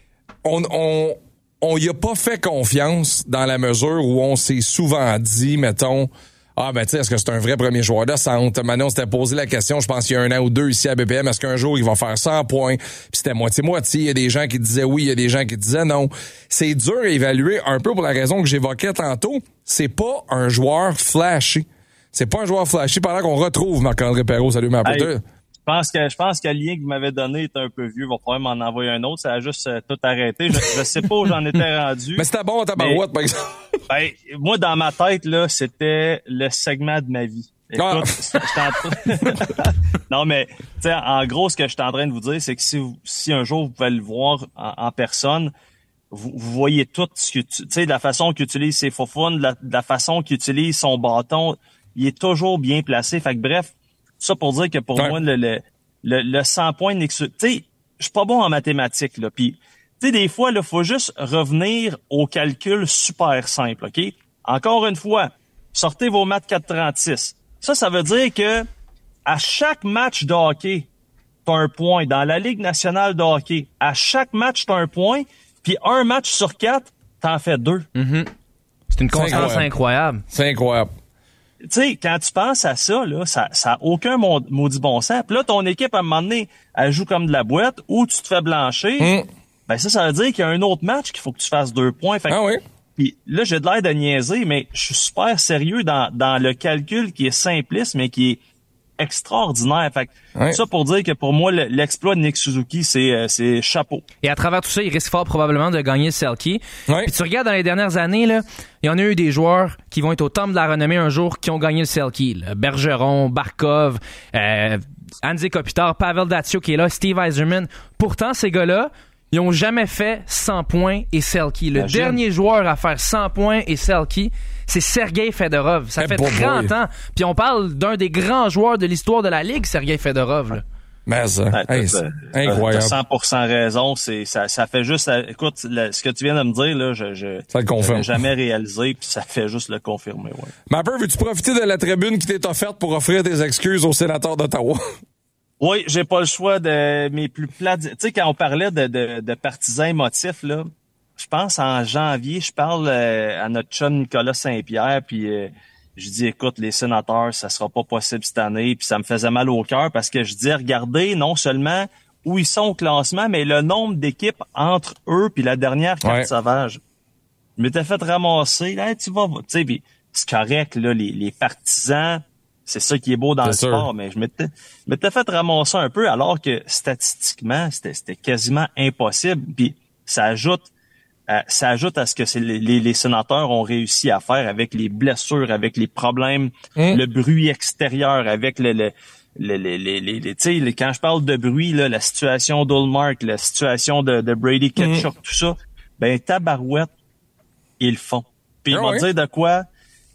on, on, on y a pas fait confiance dans la mesure où on s'est souvent dit, mettons, ah ben tu sais, est-ce que c'est un vrai premier joueur de centre? Maintenant, on s'était posé la question, je pense qu'il y a un an ou deux ici à B P M, est-ce qu'un jour il va faire cent points? Puis c'était moitié-moitié, il y a des gens qui disaient oui, il y a des gens qui disaient non. C'est dur à évaluer un peu pour la raison que j'évoquais tantôt, c'est pas un joueur flashy. C'est pas un joueur flashy pendant qu'on retrouve Marc-André Perreault. Salut Marc-André. Je pense que je pense que le lien que vous m'avez donné est un peu vieux. Il va falloir m'en envoyer un autre. Ça a juste euh, tout arrêté. Je, je sais pas où j'en étais rendu. Mais c'était bon à tabarouette, par exemple. Ben, moi, dans ma tête, là, c'était le segment de ma vie. Écoute, ah. j'étais en train... non, mais, tu sais, en gros, ce que je suis en train de vous dire, c'est que si, vous, si un jour vous pouvez le voir en, en personne, vous, vous voyez tout ce que tu sais, de la façon qu'il utilise ses faufounes, de la, de la façon qu'il utilise son bâton. Il est toujours bien placé. Fait que bref, ça pour dire que pour ouais. moi, le, le, le, le cent points de... Tu sais, je suis pas bon en mathématiques, là. Puis, tu sais, des fois, il faut juste revenir au calcul super simple, OK? Encore une fois, sortez vos maths quatre trente-six. Ça, ça veut dire que à chaque match de hockey, t'as un point. Dans la Ligue nationale de hockey, à chaque match, t'as un point. Puis un match sur quatre, t'en fais deux. Mm-hmm. C'est une constance incroyable. C'est incroyable. Tu sais, quand tu penses à ça, là, ça, ça a aucun maudit bon sens. Puis là, ton équipe, à un moment donné, elle joue comme de la boîte ou tu te fais blanchir. Mm. Ben ça, ça veut dire qu'il y a un autre match qu'il faut que tu fasses deux points. Fait que, ah oui? Puis là, j'ai de l'air de niaiser, mais je suis super sérieux dans, dans le calcul qui est simpliste, mais qui est extraordinaire. Fait que ouais. ça pour dire que pour moi, le, l'exploit de Nick Suzuki, c'est, euh, c'est chapeau. Et à travers tout ça, il risque fort probablement de gagner le Selke. Ouais. Puis tu regardes dans les dernières années, là, il y en a eu des joueurs qui vont être au temple de la renommée un jour qui ont gagné le Selke. Là. Bergeron, Barkov, euh, Anze Kopitar, Pavel Datsyuk qui est là, Steve Yzerman. Pourtant, ces gars-là, ils ont jamais fait cent points et Selke. Le Imagine. dernier joueur à faire cent points et Selke, c'est Sergei Fedorov. Ça hey fait trente boy. ans. Puis on parle d'un des grands joueurs de l'histoire de la Ligue, Sergei Fedorov. Là. Mais ça, ouais, hey, c'est incroyable. T'as cent pour cent raison. C'est, ça, ça fait juste... Écoute, le, ce que tu viens de me dire, là, je je n'ai jamais réalisé, puis ça fait juste le confirmer. Ouais. Mapper, veux-tu profiter de la tribune qui t'est offerte pour offrir tes excuses au sénateur d'Ottawa? Oui, j'ai pas le choix de mes plus plats. Tu sais, quand on parlait de, de, de partisans émotifs, là, je pense en janvier, je parle euh, à notre chum Nicolas Saint-Pierre, puis euh, je dis, écoute, les sénateurs, ça sera pas possible cette année, puis ça me faisait mal au cœur parce que je dis, regardez, non seulement où ils sont au classement, mais le nombre d'équipes entre eux puis la dernière carte ouais. sauvage. Je m'étais fait ramasser, là, tu vas, tu sais, puis c'est correct, là, les, les partisans. C'est ça qui est beau dans c'est le sport, sûr. mais je m'étais, je m'étais fait ramasser un peu alors que statistiquement, c'était, c'était quasiment impossible. Puis ça ajoute, euh, ça ajoute à ce que c'est les, les, les sénateurs ont réussi à faire avec les blessures, avec les problèmes, mmh. le bruit extérieur, avec le, le, le, le, le, le, le tu sais, quand je parle de bruit, là, la situation d'Ullmark, la situation de, de Brady Tkachuk, mmh. tout ça, ben tabarouette, ils le font. Puis ils vont ouais. dire de quoi.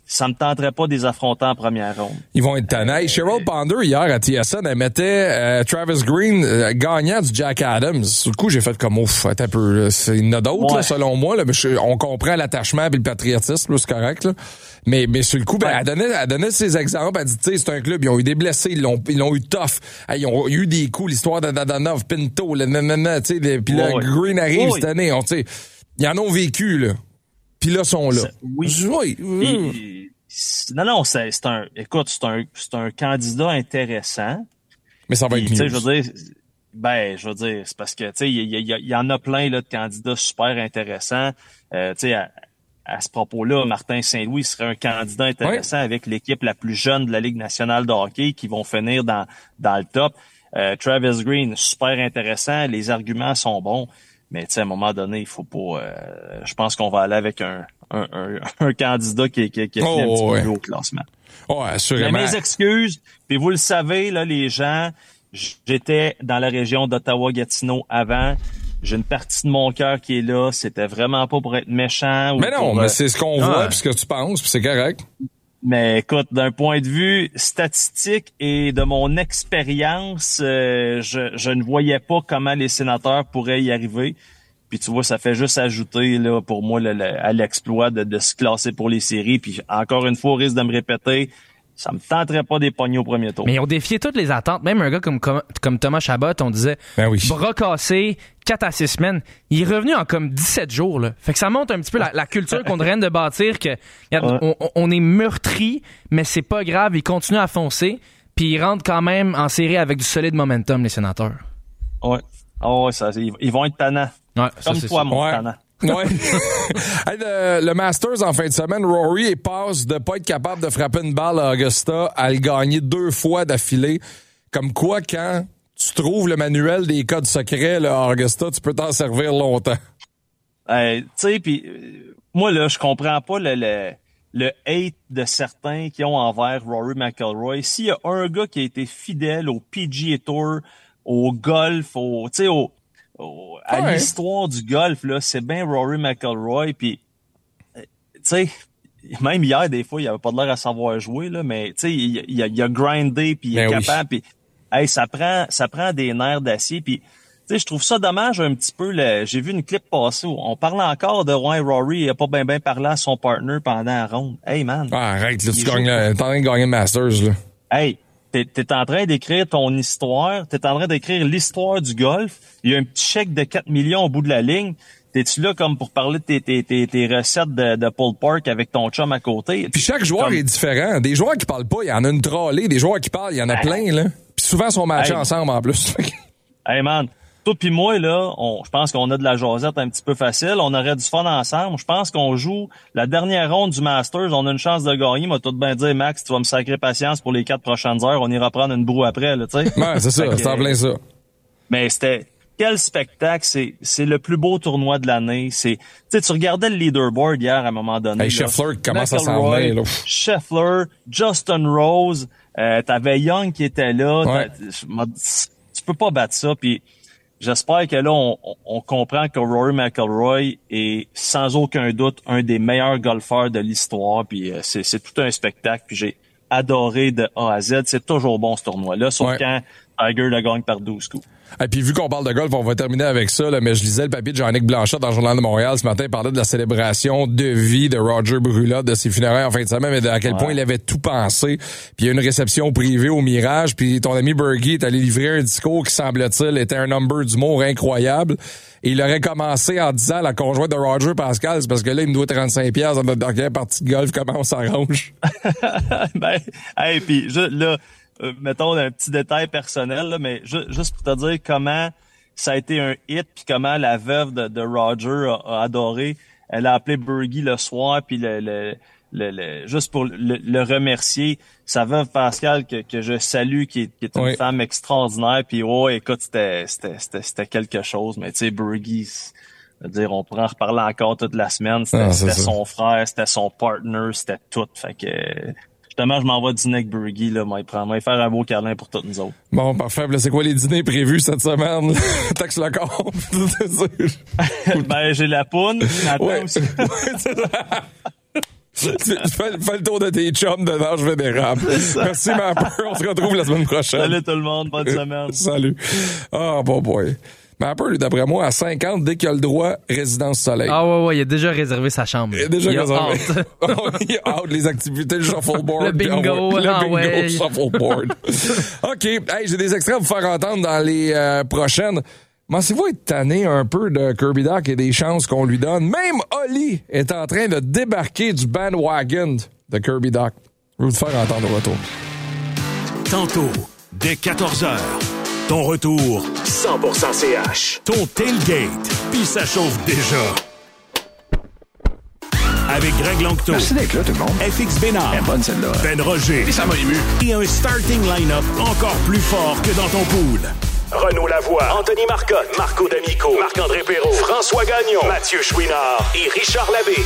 ça me tenterait pas de les affronter en première ronde. Ils vont être tannés. Hey, Cheryl Ponder, hier, à T S N, elle mettait euh, Travis Green euh, gagnant du Jack Adams. Sur le coup, j'ai fait comme, ouf, attends un peu, là, c'est, il y en a d'autres, Ouais. là, selon moi, là, mais je, on comprend l'attachement et le patriotisme, là, c'est correct, là. Mais, mais sur le coup, ben, elle donnait, elle donnait ses exemples. Elle dit, tu sais, c'est un club, ils ont eu des blessés, ils l'ont, ils l'ont eu tough. Hey, ils ont eu des coups, l'histoire de Dadanov, Pinto, le nanana, tu sais, puis là, Ouais. Green arrive Ouais. cette année, on, tu sais, ils en ont vécu, là. Puis là, sont là. C'est- oui. Oui. Et- c'est- non, non, c'est, c'est un, écoute, c'est un, c'est un candidat intéressant. Mais ça va Puis, être tu sais, mieux. je veux dire, ben, je veux dire, c'est parce que, tu sais, il y, y, y en a plein, là, de candidats super intéressants. Euh, tu sais, à, à ce propos-là, Martin Saint-Louis serait un candidat intéressant avec l'équipe la plus jeune de la Ligue nationale de hockey qui vont finir dans, dans le top. Euh, Travis Green, super intéressant. Les arguments sont bons. Mais, tu sais, à un moment donné, il faut pas, euh, je pense qu'on va aller avec un, un, un, un candidat qui, qui, qui est Oh, un petit ouais. peu plus haut au classement. Ouais, assurément. Mais mes excuses, puis vous le savez, là, les gens, j'étais dans la région d'Ottawa-Gatineau avant. J'ai une partie de mon cœur qui est là. C'était vraiment pas pour être méchant. Ou Mais non, pour, mais euh, c'est ce qu'on ah, voit puis ce que tu penses, puis c'est correct. Mais écoute, d'un point de vue statistique et de mon expérience, euh, je, je ne voyais pas comment les sénateurs pourraient y arriver. Puis tu vois, ça fait juste ajouter là pour moi le, le, à l'exploit de, de se classer pour les séries. Puis encore une fois, au risque de me répéter, ça me tenterait pas des pognons au premier tour. Mais ils ont défié toutes les attentes. Même un gars comme, comme, comme Thomas Chabot, on disait ben oui. bras cassé, quatre à six semaines. Il est revenu en comme dix-sept jours. Là. Fait que ça montre un petit peu la, la culture qu'on devrait de bâtir, que regarde, Ouais. on, on est meurtri, mais c'est pas grave, il continue à foncer, puis il rentre quand même en série avec du solide momentum, les sénateurs. Ouais. Oh, ouais, ça, ils, ils vont être tannants. Ouais, ça, Comme c'est toi, sûr. mon Ouais. tannant. Ouais. Hey, le, le Masters en fin de semaine, Rory passe de pas être capable de frapper une balle à Augusta à le gagner deux fois d'affilée. Comme quoi, quand tu trouves le manuel des codes secrets là, à Augusta, tu peux t'en servir longtemps. Euh, tu sais, puis euh, moi là, je comprends pas le, le le hate de certains qui ont envers Rory McIlroy. S'il y a un gars qui a été fidèle au P G A Tour, au golf, au tu sais au, au- à Ouais. l'histoire du golf là, c'est bien Rory McIlroy. Puis euh, tu sais, même hier des fois, il avait pas de l'air à savoir jouer là, mais tu sais, il, il, a- il a grindé puis il est Ben oui. capable. Puis hey, ça prend ça prend des nerfs d'acier. Puis tu sais, je trouve ça dommage un petit peu. Le, j'ai vu une clip passer où on parle encore de ouais, Rory, il a pas bien bien parlé à son partner pendant la ronde. Hey man. Ah, arrête, là, tu Il gagnes, joue- le- t'es en train de gagner le Masters. Là. Hey, t'es, t'es en train d'écrire ton histoire, t'es en train d'écrire l'histoire du golf. Il y a un petit chèque de quatre millions au bout de la ligne. T'es-tu là comme pour parler de tes, tes, tes, tes recettes de, de pulled pork avec ton chum à côté? Puis chaque joueur Comme- est différent. Des joueurs qui parlent pas, il y en a une trollée. Des joueurs qui parlent, il y en a plein. Là. Puis souvent, ils sont matchés Hey. ensemble en plus. Hey man, toi pis moi, là, on, je pense qu'on a de la jasette un petit peu facile. On aurait du fun ensemble. Je pense qu'on joue la dernière ronde du Masters. On a une chance de gagner. M'a tout bien dit, Max, tu vas me sacrer patience pour les quatre prochaines heures. On ira prendre une broue après, là, tu sais. Ouais, c'est ça, Fait que, c'est en plein ça. Mais c'était quel spectacle, c'est c'est le plus beau tournoi de l'année. C'est tu sais tu regardais le leaderboard hier à un moment donné. Hey, là. Scheffler qui commence à s'en McIlroy, venir, là. Scheffler, Justin Rose, euh, t'avais Young qui était là. Ouais. T'as- je m'en- Tu peux pas battre ça. Puis j'espère que là on, on- on comprend que Rory McIlroy est sans aucun doute un des meilleurs golfeurs de l'histoire. Puis euh, c'est c'est tout un spectacle. Puis j'ai adoré de A à Z. C'est toujours bon ce tournoi-là, sauf Ouais. quand Tiger le gagne par douze coups. Et puis vu qu'on parle de golf, on va terminer avec ça, là, mais je lisais le papier de Jean-Nic Blanchard dans le Journal de Montréal ce matin, il parlait de la célébration de vie de Roger Brula, de ses funérailles en fin de semaine, mais de à quel Ouais. point il avait tout pensé. Puis il y a une réception privée au Mirage, puis ton ami Bergie est allé livrer un discours qui, semble-t-il, était un number d'humour incroyable. Et il aurait commencé en disant à la conjointe de Roger Pascal, c'est parce que là, il me doit trente-cinq piastres dans notre dernière partie de golf, comment on s'arrange? ben, hey, puis ju- là, euh, mettons un petit détail personnel, là, mais ju- juste pour te dire comment ça a été un hit, puis comment la veuve de, de Roger a, a adoré. Elle a appelé Bergie le soir, puis le, le, le, le- juste pour le, le remercier. Sa veuve Pascal, que, que je salue, qui est, qui est une Oui. femme extraordinaire, puis oh, écoute, c'était, c'était, c'était, c'était quelque chose, mais tu sais, Bergie, c'est- je veux dire, on pourrait en reparler encore toute la semaine. C'était, Ah, c'est c'était ça. son frère, c'était son partner, c'était tout. Fait que euh, justement, je m'en vais dîner avec Bergie, là, moi, il prend, moi, il faire un beau câlin pour toutes nous autres. Bon, parfait. Là, c'est quoi les dîners prévus cette semaine? Taxe le corps. ben, j'ai la poune, Nathan Ouais. aussi. Ouais, c'est ça. tu fais, fais le tour de tes chums de l'âge vénérable. Merci, Mapper. On se retrouve la semaine prochaine. Salut tout le monde. Bonne semaine. Salut. Ah, oh, bon boy. Mapper, lui, d'après moi, à cinquante, dès qu'il a le droit, résidence soleil. Ah ouais, ouais, il a déjà réservé sa chambre. Il a déjà il réservé. A il a out les activités, le shuffleboard. Le bingo. Le ah bingo, ouais. shuffleboard. OK. Hey, j'ai des extraits à vous faire entendre dans les euh, prochaines. Pensez-vous être tanné un peu de Kirby Dach et des chances qu'on lui donne? Même Oli est en train de débarquer du bandwagon de Kirby Dach. Je vais vous faire entendre au retour. Tantôt, dès quatorze heures, ton retour cent pour cent C H. Ton tailgate, puis ça chauffe déjà. Avec Greg Langto. Merci d'être là, tout le monde. F X Bénard. Elle est bonne, celle-là. Ben Roger. Et ça m'a ému. Et un starting line-up encore plus fort que dans ton pool. Renaud Lavoie, Anthony Marcotte, Marco D'Amico, Marc-André Perrault, François Gagnon, Mathieu Chouinard et Richard Labbé.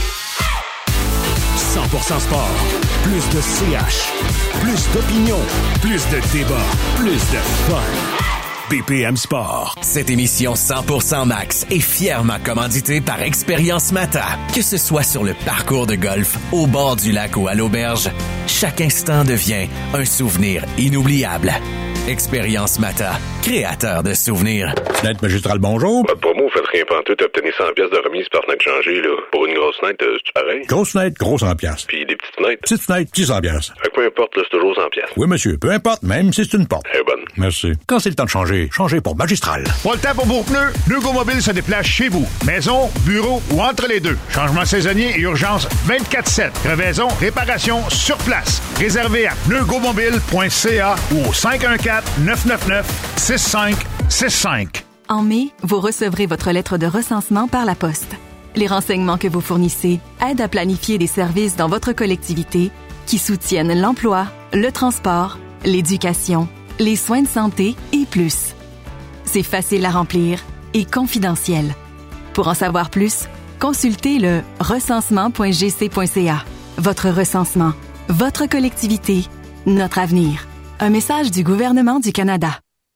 cent pour cent sport. Plus de C H. Plus d'opinion. Plus de débat. Plus de fun. B P M Sport. Cette émission cent pour cent Max est fièrement commanditée par Expérience Mata. Que ce soit sur le parcours de golf, au bord du lac ou à l'auberge, chaque instant devient un souvenir inoubliable. Expérience Mata, créateur de souvenirs. Fenêtre magistral, bonjour. Pas de promo, faites rien pantoute, obtenez cent pièces de remise par fenêtre changée, là. Pour une grosse fenêtre, euh, c'est pareil? Grosse fenêtre, gros cent pièces. Puis des petites fenêtres? Petite fenêtre, petit cent pièces. Fait que peu importe, là, c'est toujours cent pièces. Oui, monsieur, peu importe, même si c'est une porte. Elle est bonne. Merci. Quand c'est le temps de changer, changez pour magistral. Pas le temps pour vos pneus? Neugo Mobile se déplace chez vous. Maison, bureau ou entre les deux. Changement saisonnier et urgence vingt-quatre sept. Crevaison, réparation sur place. Réservé à neugomobile point c a ou au cinq un quatre, neuf neuf neuf, six cinq six cinq. En mai, vous recevrez votre lettre de recensement par la poste. Les renseignements que vous fournissez aident à planifier des services dans votre collectivité qui soutiennent l'emploi, le transport, l'éducation, les soins de santé et plus. C'est facile à remplir et confidentiel. Pour en savoir plus, consultez le recensement point g c point c a. Votre recensement, votre collectivité, notre avenir. Un message du gouvernement du Canada.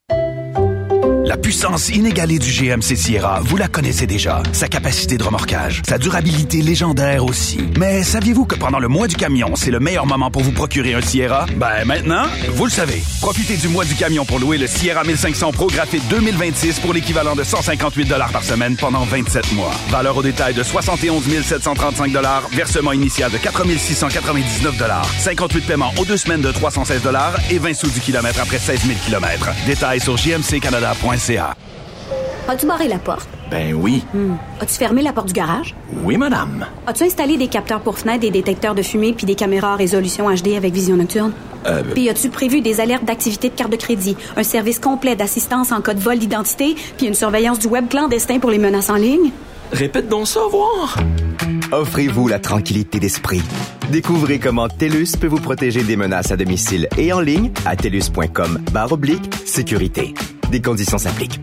La puissance inégalée du G M C Sierra, vous la connaissez déjà. Sa capacité de remorquage, sa durabilité légendaire aussi. Mais saviez-vous que pendant le mois du camion, c'est le meilleur moment pour vous procurer un Sierra? Ben maintenant, vous le savez. Profitez du mois du camion pour louer le Sierra mille cinq cents Pro Graphite deux mille vingt-six pour l'équivalent de cent cinquante-huit dollars par semaine pendant vingt-sept mois. Valeur au détail de soixante et onze mille sept cent trente-cinq dollars. Versement initial de quatre mille six cent quatre-vingt-dix-neuf dollars. cinquante-huit paiements aux deux semaines de trois cent seize dollars et vingt sous du kilomètre après seize mille kilomètres. Détails sur j m c canada point c a. As-tu barré la porte? Ben oui. Hmm. As-tu fermé la porte du garage? Oui, madame. As-tu installé des capteurs pour fenêtres, des détecteurs de fumée puis des caméras à résolution H D avec vision nocturne? Euh... Puis as-tu prévu des alertes d'activité de carte de crédit, un service complet d'assistance en cas de vol d'identité, puis une surveillance du web clandestin pour les menaces en ligne? Répète donc ça, voir. Offrez-vous la tranquillité d'esprit. Découvrez comment TELUS peut vous protéger des menaces à domicile et en ligne à telus point com barre oblique sécurité. Des conditions s'appliquent.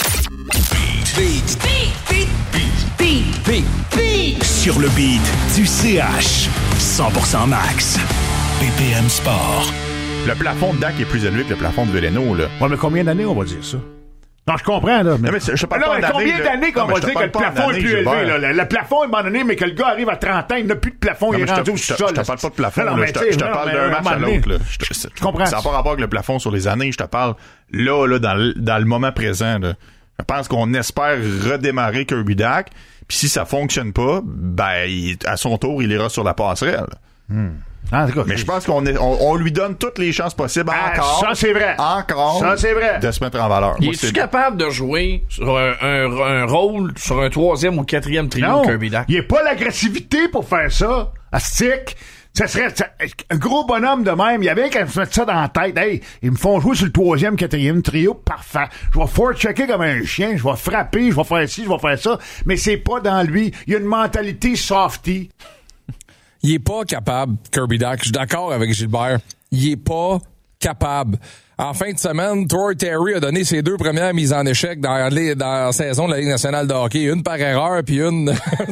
Beat. Beat. Beat. Beat. Beat. Sur le beat du C H. cent pour cent Max. B P M Sport. Le plafond de Dach est plus élevé que le plafond de Veleno, là. Ouais, mais combien d'années on va dire ça? Non, je comprends, là. Mais, non, mais je parle non, pas mais combien d'années qu'on va dire que le plafond est plus élevé, là? Le, le plafond est abandonné, mais que le gars arrive à trente ans, il n'a plus de plafond, non, il est rendu au sol. Je te parle pas de plafond, non, là. Je te, je te parle d'un match à l'autre, là. Je, je, je comprends. Ça n'a pas rapport avec le plafond sur les années. Je te parle là, là, dans le, dans le moment présent, là. Je pense qu'on espère redémarrer Kirby Dach. Puis si ça fonctionne pas, ben, il, à son tour, il ira sur la passerelle. Hmm. Ah, mais je pense qu'on est, on, on lui donne toutes les chances possibles ah, encore. Ça, c'est vrai. Encore. Ça, c'est vrai. De se mettre en valeur. Il est-tu capable de jouer sur un, un, un rôle sur un troisième ou quatrième trio non, Kirby Dach? Il n'y a pas l'agressivité pour faire ça. À stick. Ça serait ça, un gros bonhomme de même. Il y avait qu'à se mettre ça dans la tête. Hey, ils me font jouer sur le troisième, quatrième trio. Parfait. Je vais forechecker comme un chien. Je vais frapper. Je vais faire ci, je vais faire ça. Mais c'est pas dans lui. Il y a une mentalité softy. Il est pas capable, Kirby Dach. Je suis d'accord avec Gilbert. Il est pas capable. En fin de semaine, Troy Terry a donné ses deux premières mises en échec dans, les, dans la saison de la Ligue nationale de hockey. Une par erreur, puis une...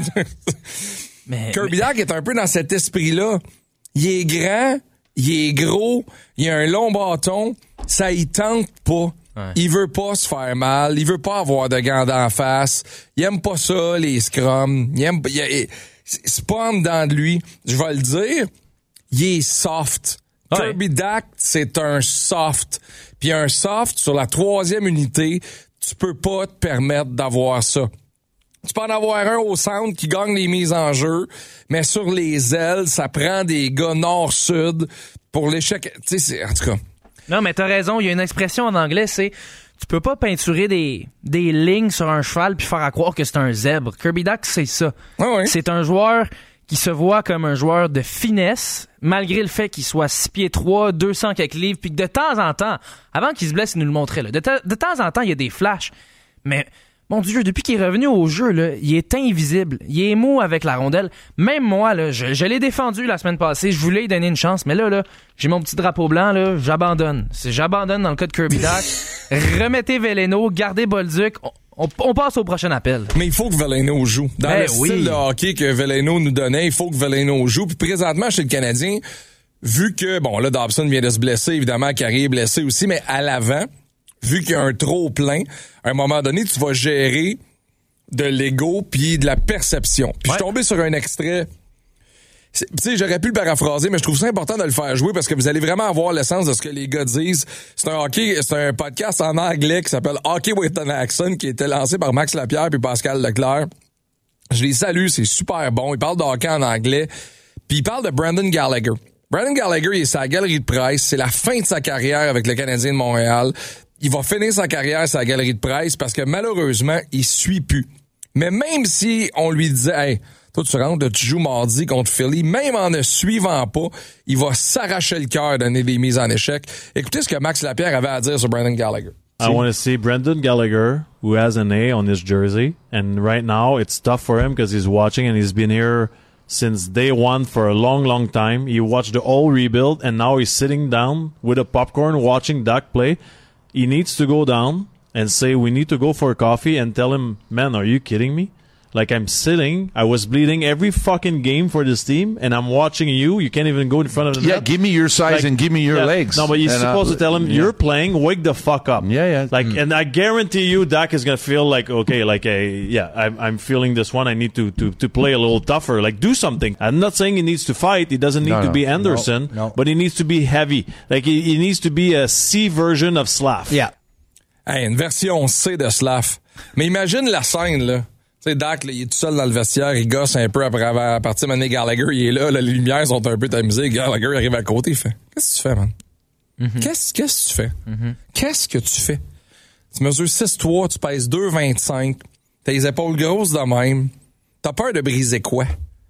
Mais, Kirby Dach mais... est un peu dans cet esprit-là. Il est grand, il est gros, il a un long bâton, ça y tente pas. Ouais. Il veut pas se faire mal, il veut pas avoir de gants d'en face. Il aime pas ça, les scrums. Il aime, il, c'est, c'est pas en dedans de lui. Je vais le dire, il est soft. Ouais. Kirby Dach, c'est un soft. Puis un soft, sur la troisième unité, tu peux pas te permettre d'avoir ça. Tu peux en avoir un au centre qui gagne les mises en jeu, mais sur les ailes, ça prend des gars nord-sud pour l'échec. Tu sais, en tout cas. Non, mais t'as raison. Il y a une expression en anglais, c'est tu peux pas peinturer des, des lignes sur un cheval puis faire à croire que c'est un zèbre. Kirby Dach, c'est ça. Ah oui. C'est un joueur qui se voit comme un joueur de finesse, malgré le fait qu'il soit six pieds trois, deux cents quelques livres, puis que de temps en temps, avant qu'il se blesse, il nous le montrait, là, de, ta- de temps en temps, il y a des flashs. Mais, mon Dieu, depuis qu'il est revenu au jeu, là, il est invisible. Il est mou avec la rondelle. Même moi, là, je, je l'ai défendu la semaine passée, je voulais lui donner une chance, mais là, là, j'ai mon petit drapeau blanc, là, j'abandonne. C'est, j'abandonne dans le cas de Kirby Dach. Remettez Veleno, gardez Bolduc. On, On, on passe au prochain appel. Mais il faut que Veleno joue. Dans ben le style oui. de hockey que Veleno nous donnait, il faut que Veleno joue. Puis présentement, chez le Canadien, vu que, bon, là, Dobson vient de se blesser, évidemment, Carrier est blessé aussi, mais à l'avant, vu qu'il y a un trop plein, à un moment donné, tu vas gérer de l'ego puis de la perception. Puis ouais. je suis tombé sur un extrait... Tu sais, j'aurais pu le paraphraser, mais je trouve ça important de le faire jouer parce que vous allez vraiment avoir l'essence de ce que les gars disent. C'est un hockey, c'est un podcast en anglais qui s'appelle Hockey with an Accent, qui a été lancé par Max Lapierre puis Pascal Leclerc. Je les salue, c'est super bon. Ils parlent de hockey en anglais. Puis ils parlent de Brendan Gallagher. Brendan Gallagher, il est sa galerie de presse. C'est la fin de sa carrière avec le Canadien de Montréal. Il va finir sa carrière à sa galerie de presse parce que malheureusement, il suit plus. Mais même si on lui disait, hey, toi, tu rentres, tu joues mardi contre Philly. Même en ne suivant pas, il va s'arracher le cœur, donner des mises en échec. Écoutez ce que Max Lapierre avait à dire sur Brendan Gallagher. I want to see Brendan Gallagher, who has an A on his jersey. And right now, it's tough for him because he's watching and he's been here since day one for a long, long time. He watched the whole rebuild and now he's sitting down with a popcorn watching Dach play. He needs to go down and say, we need to go for coffee and tell him, man, are you kidding me? Like, I'm sitting, I was bleeding every fucking game for this team, and I'm watching you. You can't even go in front of the yeah, net. Yeah, give me your size like, and give me your yeah, legs. No, but you're and supposed uh, to tell him, yeah. you're playing, wake the fuck up. Yeah, yeah. Like, mm. and I guarantee you, Dach is going to feel like, okay, like, a, yeah, I'm, I'm feeling this one. I need to, to, to play a little tougher. Like, do something. I'm not saying he needs to fight. He doesn't need no, to no, be Anderson, no, no. but he needs to be heavy. Like, he, he needs to be a C version of Slav. Yeah. Hey, une version C de Slav. Mais imagine la scène, là. Tu sais, Dach, là, il est tout seul dans le vestiaire, il gosse un peu après à partir de Mané Gallagher, il est là, là, les lumières sont un peu tamisées, Gallagher arrive à côté, il fait « Qu'est-ce que tu fais, man? Mm-hmm. Qu'est-ce, qu'est-ce que tu fais? Mm-hmm. Qu'est-ce que tu fais? Tu mesures six trois, tu pèses deux vingt-cinq, t'as les épaules grosses de même, t'as peur de briser quoi?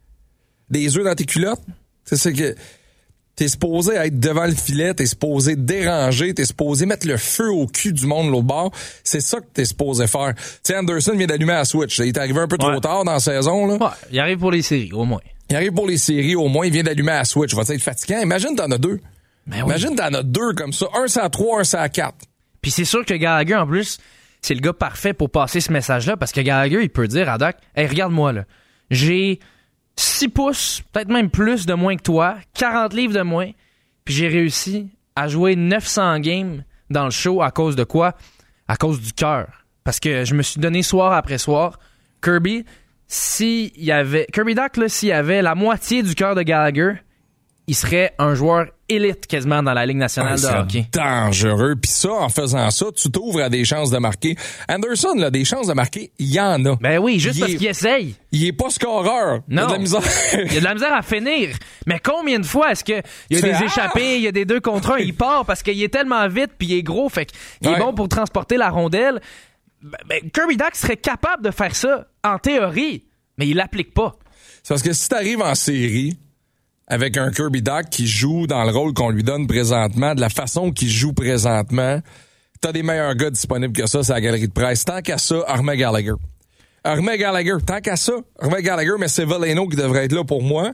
Des œufs dans tes culottes? C'est ça que... T'es supposé être devant le filet, t'es supposé déranger, t'es supposé mettre le feu au cul du monde de l'autre bord. C'est ça que t'es supposé faire. Tu sais, Anderson vient d'allumer la Switch. Il est arrivé un peu trop ouais. tard dans la saison, là. Ouais, il arrive pour les séries, au moins. Il arrive pour les séries, au moins. Il vient d'allumer la Switch. Va-t-il être fatigant? Imagine t'en as deux. Ben oui. Imagine t'en as deux comme ça. Un, c'est à trois, un, c'est à quatre. Puis c'est sûr que Gallagher, en plus, c'est le gars parfait pour passer ce message-là, parce que Gallagher, il peut dire à Dach, hey, regarde-moi, là. J'ai six pouces, peut-être même plus de moins que toi, quarante livres de moins. Puis j'ai réussi à jouer neuf cents games dans le show à cause de quoi? À cause du cœur. Parce que je me suis donné soir après soir. Kirby, s'il y avait... Kirby Dach, là, s'il y avait la moitié du cœur de Gallagher, il serait un joueur élite quasiment dans la Ligue nationale ah, de hockey. Dangereux. Puis ça, en faisant ça, tu t'ouvres à des chances de marquer. Anderson, là, des chances de marquer, il y en a. Ben oui, juste il parce est... qu'il essaye. Il est pas scoreur. Non. Il a de la misère. Il y a de la misère à finir. Mais combien de fois est-ce que il y a tu des fais, échappées, ah! il y a des deux contre un, il part parce qu'il est tellement vite puis il est gros, fait qu'il ouais. est bon pour transporter la rondelle. Ben, ben, Kirby Dach serait capable de faire ça en théorie, mais il l'applique pas. C'est parce que si t'arrives en série avec un Kirby Dach qui joue dans le rôle qu'on lui donne présentement, de la façon qu'il joue présentement, t'as des meilleurs gars disponibles que ça, c'est la galerie de presse. Tant qu'à ça, remets Gallagher. Remets Gallagher. Tant qu'à ça, remets Gallagher, mais c'est Veleno qui devrait être là pour moi.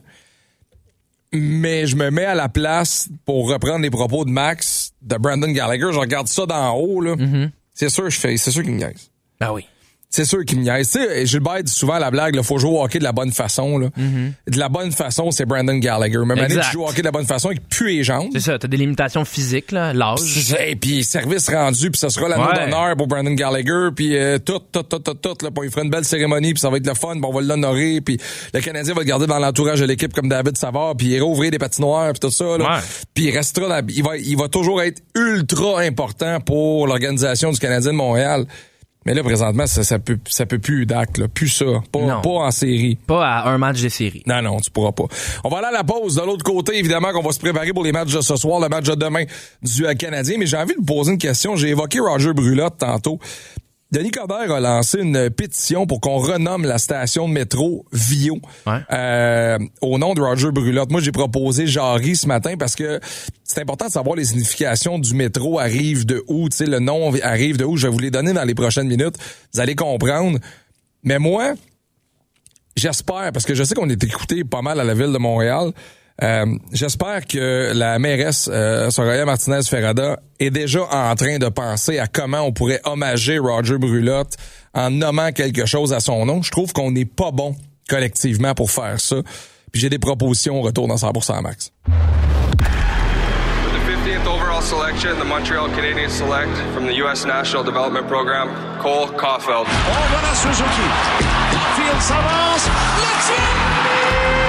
Mais je me mets à la place, pour reprendre les propos de Max, de Brendan Gallagher, je regarde ça d'en haut, là. Mm-hmm. C'est sûr, je fais, c'est sûr qu'il me niaise. Ben oui. c'est sûr qu'il me niaise. Tu sais, Gilbert dit souvent la blague, il faut jouer au hockey de la bonne façon. Là. Mm-hmm. De la bonne façon, c'est Brandon Gallagher. Même année, tu joues au hockey de la bonne façon, il pue les jambes. C'est ça, t'as des limitations physiques, là, l'âge. Et puis service rendu, puis ça sera l'anneau ouais. d'honneur pour Brandon Gallagher, puis euh, tout, tout, tout, tout, tout, là, il fera une belle cérémonie, puis ça va être le fun, puis on va l'honorer, puis le Canadien va le garder dans l'entourage de l'équipe comme David Savard, puis il ira ouvrir des patinoires, puis tout ça. Là. Ouais. Puis il restera, dans, il va, il va toujours être ultra important pour l'organisation du Canadien de Montréal. Mais là, présentement, ça, ça peut, ça peut plus d'acte, là. Plus ça. Pas, pas en série. Pas à un match de série. Non, non, tu pourras pas. On va aller à la pause. De l'autre côté, évidemment, qu'on va se préparer pour les matchs de ce soir, le match de demain du euh, Canadien. Mais j'ai envie de vous poser une question. J'ai évoqué Roger Brulotte tantôt. Denis Coderre a lancé une pétition pour qu'on renomme la station de métro Vio ouais. euh, au nom de Roger Brulotte. Moi, j'ai proposé Jarry ce matin parce que c'est important de savoir les significations du métro arrive de où, tu sais, le nom arrive de où. Je vais vous les donner dans les prochaines minutes. Vous allez comprendre. Mais moi, j'espère, parce que je sais qu'on est écouté pas mal à la Ville de Montréal, Euh, j'espère que la mairesse euh, Soraya Martinez-Ferrada est déjà en train de penser à comment on pourrait hommager Roger Brulotte en nommant quelque chose à son nom. Je trouve qu'on n'est pas bon collectivement pour faire ça. Puis j'ai des propositions au retour dans cent pour cent Max. With the fifteenth overall selection, the Montreal Canadiens select from the U S National Development Program, Cole Caulfield. Oh, voilà Suzuki. Caulfield s'avance. Le tir!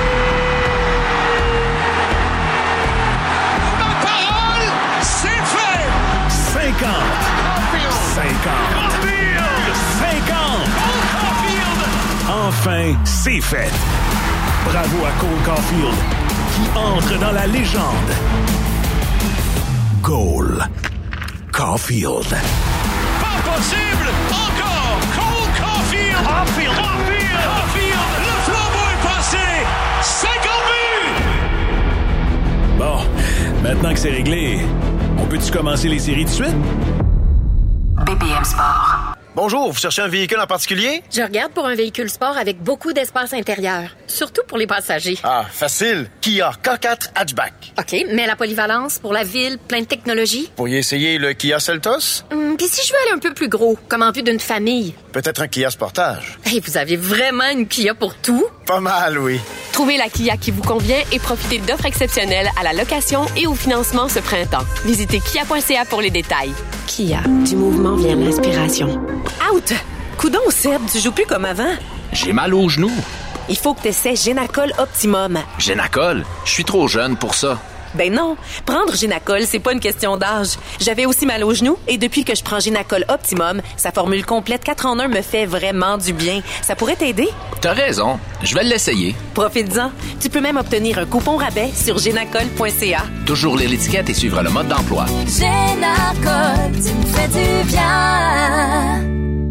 cinquante, cinquante, cinquante. Enfin, c'est fait. Bravo à Cole Caulfield, qui entre dans la légende. Goal. Caulfield. Pas possible! Encore! Cole Caulfield! Caulfield! Caulfield! Caulfield! Le flambeau est passé! cinquante buts! Bon, maintenant que c'est réglé, on peut-tu commencer les séries de suite? B P M Sport. Bonjour, vous cherchez un véhicule en particulier? Je regarde pour un véhicule sport avec beaucoup d'espace intérieur, surtout pour les passagers. Ah, facile. Kia K quatre Hatchback. OK, mais la polyvalence pour la ville, plein de technologie. Vous pourriez essayer le Kia Seltos? Hum, Puis si je veux aller un peu plus gros, comme en vue d'une famille? Peut-être un Kia Sportage. Hey, vous avez vraiment une Kia pour tout? Pas mal, oui. Trouvez la Kia qui vous convient et profitez d'offres exceptionnelles à la location et au financement ce printemps. Visitez kia point c a pour les détails. Kia, du mouvement vient l'inspiration. Out! Coudon, Seb, tu joues plus comme avant. J'ai mal aux genoux. Il faut que tu essaies Génacol Optimum. Génacol? Je suis trop jeune pour ça. Ben non, prendre Génacol, c'est pas une question d'âge. J'avais aussi mal aux genoux et depuis que je prends Génacol Optimum, sa formule complète quatre en un me fait vraiment du bien. Ça pourrait t'aider? T'as raison, je vais l'essayer. Profites-en. Tu peux même obtenir un coupon rabais sur génacol point c a. Toujours lire l'étiquette et suivre le mode d'emploi. Génacol, tu me fais du bien.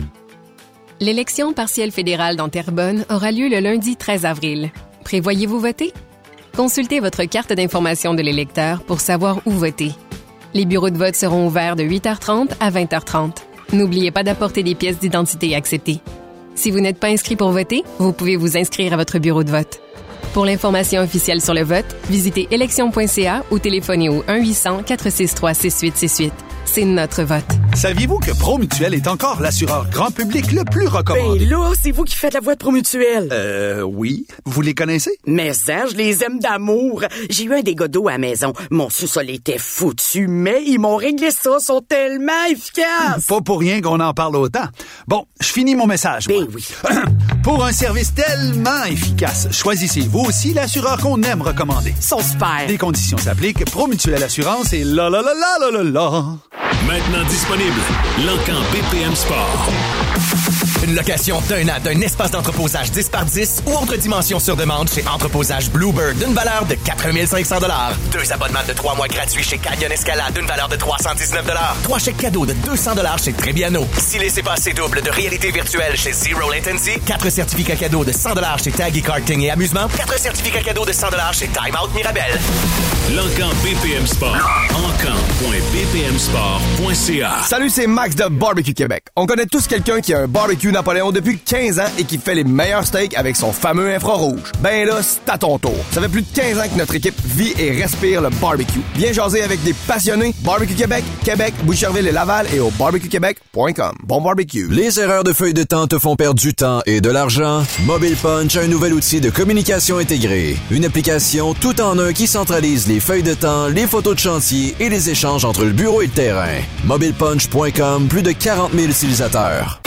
L'élection partielle fédérale dans Terrebonne aura lieu le lundi treize avril. Prévoyez-vous voter? Consultez votre carte d'information de l'électeur pour savoir où voter. Les bureaux de vote seront ouverts de huit heures trente à vingt heures trente. N'oubliez pas d'apporter des pièces d'identité acceptées. Si vous n'êtes pas inscrit pour voter, vous pouvez vous inscrire à votre bureau de vote. Pour l'information officielle sur le vote, visitez élection point c a ou téléphonez au un huit cents quatre six trois six huit six huit. C'est notre vote. Saviez-vous que Promutuel est encore l'assureur grand public le plus recommandé? Ben là, c'est vous qui faites la voix de Promutuel. Euh, oui. Vous les connaissez? Mais ça, je les aime d'amour. J'ai eu un dégât d'eau à la maison. Mon sous-sol était foutu, mais ils m'ont réglé ça. Ils sont tellement efficaces. Pas pour rien qu'on en parle autant. Bon, je finis mon message. Ben moi. oui. Pour un service tellement efficace, choisissez vous aussi l'assureur qu'on aime recommander. Ils sont super. Des conditions s'appliquent. Promutuel Assurance et la la la la la la la. Maintenant disponible, L'Encan B P M Sport. Une location d'un an d'un espace d'entreposage dix par dix ou autre dimension sur demande chez Entreposage Bluebird d'une valeur de quatre mille cinq cents dollars. Deux abonnements de trois mois gratuits chez Canyon Escalade d'une valeur de trois cent dix-neuf dollars. Trois chèques cadeaux de deux cents dollars chez Trebbiano. Six laissez-passer double de réalité virtuelle chez Zero Latency. Quatre certificats cadeaux de cent dollars chez Taggy Karting et Amusement. Quatre certificats cadeaux de cent dollars chez Time Out Mirabel. L'Encan B P M Sport. Encan point b p m sport point c a. Salut, c'est Max de Barbecue Québec. On connaît tous quelqu'un qui a un barbecue Napoléon depuis quinze ans et qui fait les meilleurs steaks avec son fameux infrarouge. Ben là, c'est à ton tour. Ça fait plus de quinze ans que notre équipe vit et respire le barbecue. Viens jaser avec des passionnés. Barbecue Québec, Québec, Boucherville et Laval et au barbecue québec point com. Bon barbecue. Les erreurs de feuille de temps te font perdre du temps et de l'argent? Mobile Punch a un nouvel outil de communication intégré. Une application tout en un qui centralise les feuilles de temps, les photos de chantier et les échanges entre le bureau et le terrain. mobile punch point com, plus de quarante mille utilisateurs.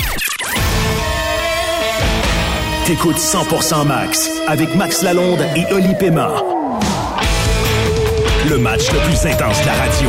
T'écoutes cent pour cent Max avec Max Lalonde et Oli Pema. Le match le plus intense de la radio.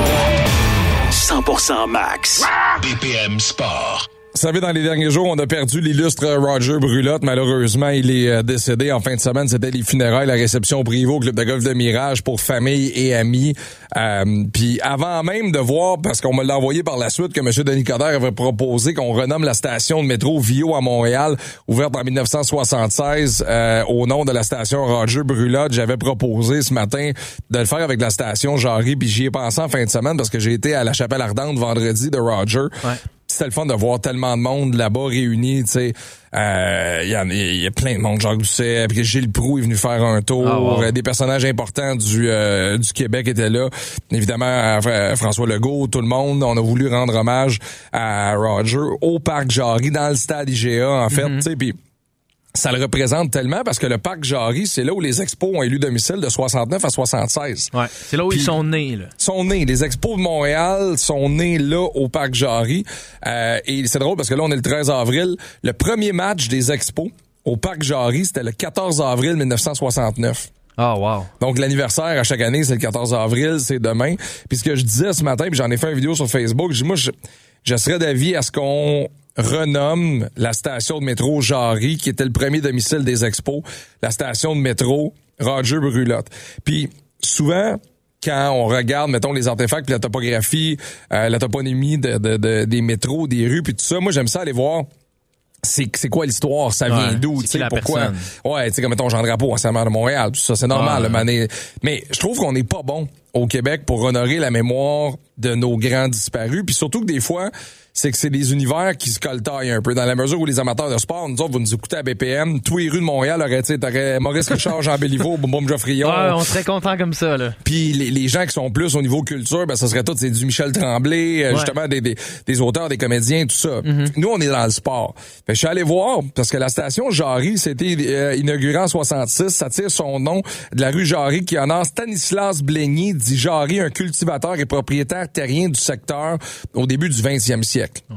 cent pour cent Max. B P M Sport. Vous savez, dans les derniers jours, on a perdu l'illustre Roger Brulotte. Malheureusement, il est euh, décédé en fin de semaine. C'était les funérailles, la réception privée au club de golf de Mirage pour famille et amis. Euh, Puis avant même de voir, parce qu'on me l'a envoyé par la suite, que M. Denis Coderre avait proposé qu'on renomme la station de métro Vio à Montréal, ouverte en dix-neuf cent soixante-seize, euh, au nom de la station Roger Brulotte. J'avais proposé ce matin de le faire avec la station Jarry, puis j'y ai pensé en fin de semaine parce que j'ai été à la Chapelle Ardente vendredi de Roger. Ouais. C'était le fun de voir tellement de monde là-bas réuni, tu sais. Il euh, y, y, y a plein de monde, Jacques Doucet, puis Gilles Proulx est venu faire un tour. Ah, wow. Des personnages importants du euh, du Québec étaient là. Évidemment, euh, François Legault, tout le monde. On a voulu rendre hommage à Roger au Parc Jarry, dans le stade I G A, en fait, mm-hmm. tu sais, puis ça le représente tellement parce que le Parc Jarry, c'est là où les expos ont élu domicile de soixante-neuf à soixante-seize. Ouais, c'est là où Puis, ils sont nés, là. sont nés. Les expos de Montréal sont nés là au Parc Jarry. Euh, et c'est drôle parce que là, on est le treize avril. Le premier match des expos au Parc Jarry, c'était le quatorze avril mille neuf cent soixante-neuf. Ah, oh, wow. Donc, l'anniversaire à chaque année, c'est le quatorze avril, c'est demain. Puis ce que je disais ce matin, puis j'en ai fait une vidéo sur Facebook, je dis, moi, je, je serais d'avis à ce qu'on renomme la station de métro Jarry, qui était le premier domicile des expos, la station de métro Roger Brulotte. Puis souvent, quand on regarde, mettons, les artefacts, puis la topographie, euh, la toponymie de, de, de, des métros, des rues, puis tout ça, moi, j'aime ça aller voir c'est c'est quoi l'histoire, ça vient ouais, d'où, tu sais, pourquoi. Personne. Ouais, tu sais, comme mettons Jean Drapeau, ancien maire de Montréal, tout ça, c'est normal. Ah, ouais. Mais je trouve qu'on n'est pas bon au Québec pour honorer la mémoire de nos grands disparus, puis surtout que des fois, c'est que c'est des univers qui se coltaillent un peu. Dans la mesure où les amateurs de sport, nous autres, vous nous écoutez à B P M, tous les rues de Montréal auraient, tu sais, t'aurais Maurice Richard, Jean Béliveau, Boum Boum Geoffrion. Ouais, on serait content comme ça, là. Puis les, les gens qui sont plus au niveau culture, ben ça serait tout, c'est du Michel Tremblay, ouais. justement des, des, des auteurs, des comédiens, tout ça. Mm-hmm. Nous, on est dans le sport. Fait que je suis allé voir, parce que la station Jarry, c'était euh, inaugurée en soixante-six, ça tire son nom de la rue Jarry qui honore Stanislas Blénier, dit Jarry, un cultivateur et propriétaire terrien du secteur au début du vingtième siècle. Ouais.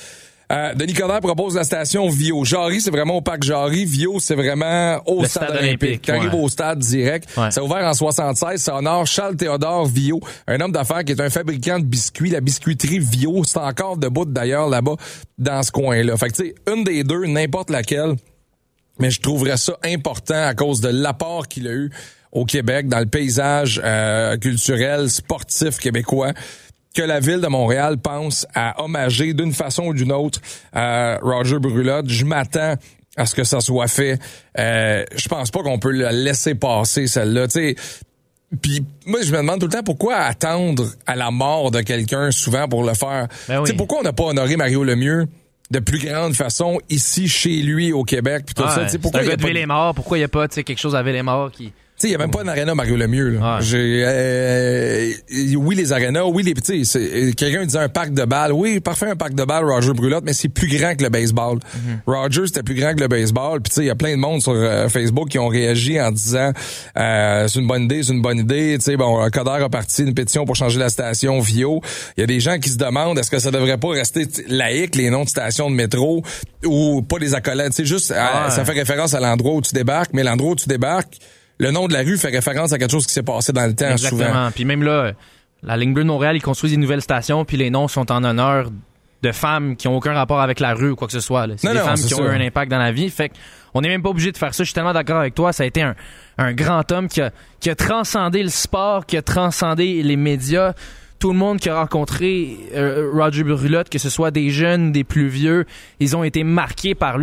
Euh, Denis Coderre propose la station Vio. Jarry, c'est vraiment au Parc Jarry. Vio, c'est vraiment au le stade, stade olympique. olympique. Tu arrives ouais. au stade direct. Ouais. Ça a ouvert en soixante-seize. Ça honore Charles-Théodore Vio, un homme d'affaires qui est un fabricant de biscuits. La biscuiterie Vio, c'est encore debout d'ailleurs là-bas, dans ce coin-là. Fait que tu sais, une des deux, n'importe laquelle, mais je trouverais ça important à cause de l'apport qu'il a eu au Québec, dans le paysage euh, culturel, sportif québécois, que la Ville de Montréal pense à hommager d'une façon ou d'une autre euh, Roger Brulotte. Je m'attends à ce que ça soit fait. Euh, je pense pas qu'on peut la laisser passer, celle-là. Tu sais, puis moi, je me demande tout le temps pourquoi attendre à la mort de quelqu'un souvent pour le faire. Ben oui. Tu sais, pourquoi on n'a pas honoré Mario Lemieux de plus grande façon ici, chez lui, au Québec, puis tout ouais, ça. Tu sais, pourquoi il y a pas Villemort, pourquoi il n'y a pas quelque chose à Villemort qui... Tu sais, il n'y a même pas d'aréna Mario Lemieux, là. Ouais. J'ai, euh, oui, les arénas, oui, les petits. Quelqu'un disait un parc de balles. Oui, parfait, un parc de balles, Roger Brulotte, mais c'est plus grand que le baseball. Mm-hmm. Roger, c'était plus grand que le baseball. Puis tu sais, il y a plein de monde sur euh, Facebook qui ont réagi en disant euh, c'est une bonne idée, c'est une bonne idée. Tu sais, bon, Coderre a parti une pétition pour changer la station Vio. Il y a des gens qui se demandent est-ce que ça devrait pas rester laïque, les noms de stations de métro, ou pas les accolades. Tu sais, juste, ouais. à, ça fait référence à l'endroit où tu débarques, mais l'endroit où tu débarques, le nom de la rue fait référence à quelque chose qui s'est passé dans le temps. Exactement. Souvent. Puis même là, la ligne bleue de Montréal, ils construisent des nouvelles stations, puis les noms sont en honneur de femmes qui ont aucun rapport avec la rue ou quoi que ce soit. Là. C'est non, des non, femmes c'est qui ça. ont eu un impact dans la vie. Fait qu'on n'est même pas obligé de faire ça. Je suis tellement d'accord avec toi. Ça a été un, un grand homme qui a, qui a transcendé le sport, qui a transcendé les médias. Tout le monde qui a rencontré euh, Roger Brulotte, que ce soit des jeunes, des plus vieux, ils ont été marqués par lui.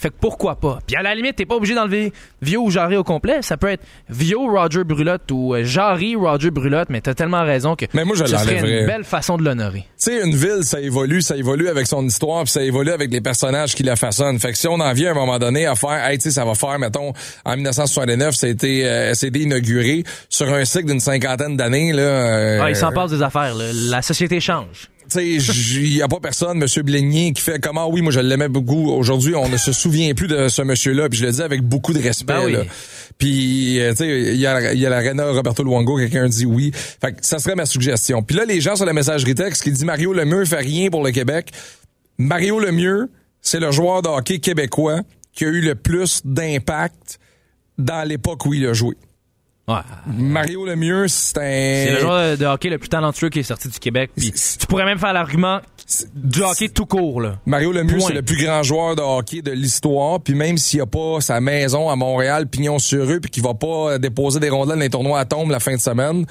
Fait que pourquoi pas? Puis à la limite, t'es pas obligé d'enlever Vio ou Jarry au complet. Ça peut être Vio, Roger Brulotte ou euh, Jarry, Roger Brulotte, mais t'as tellement raison que mais moi, je ce serait l'enlèverais. une belle façon de l'honorer. Tu sais, une ville, ça évolue, ça évolue avec son histoire, puis ça évolue avec les personnages qui la façonnent. Fait que si on en vient à un moment donné à faire, hey, tu sais, ça va faire, mettons, en dix-neuf cent soixante-neuf, ça a été, euh, ça a été inauguré sur un cycle d'une cinquantaine d'années, là. Euh, ah, il s'en passe des affaires, là. La société change. Tu sais, il y a pas personne, Monsieur Bligny, qui fait comment, oui, moi, je l'aimais beaucoup. Aujourd'hui, on ne se souvient plus de ce monsieur-là, puis je le dis avec beaucoup de respect, ben oui. là. Puis, tu sais, il y a, il y a l'aréna Roberto Luongo, quelqu'un dit oui. Fait que ça serait ma suggestion. Puis là, les gens sur la messagerie texte qui dit Mario Lemieux fait rien pour le Québec. Mario Lemieux, c'est le joueur de hockey québécois qui a eu le plus d'impact dans l'époque où il a joué. Ouais. Mario Lemieux, c'est un... C'est le joueur de hockey le plus talentueux qui est sorti du Québec. Puis tu pourrais même faire l'argument du hockey tout court, là. Mario Lemieux, Point. c'est le plus grand joueur de hockey de l'histoire. Puis même s'il a pas sa maison à Montréal, pignon sur rue, puis qu'il va pas déposer des rondelles dans les tournois à tombe la fin de semaine,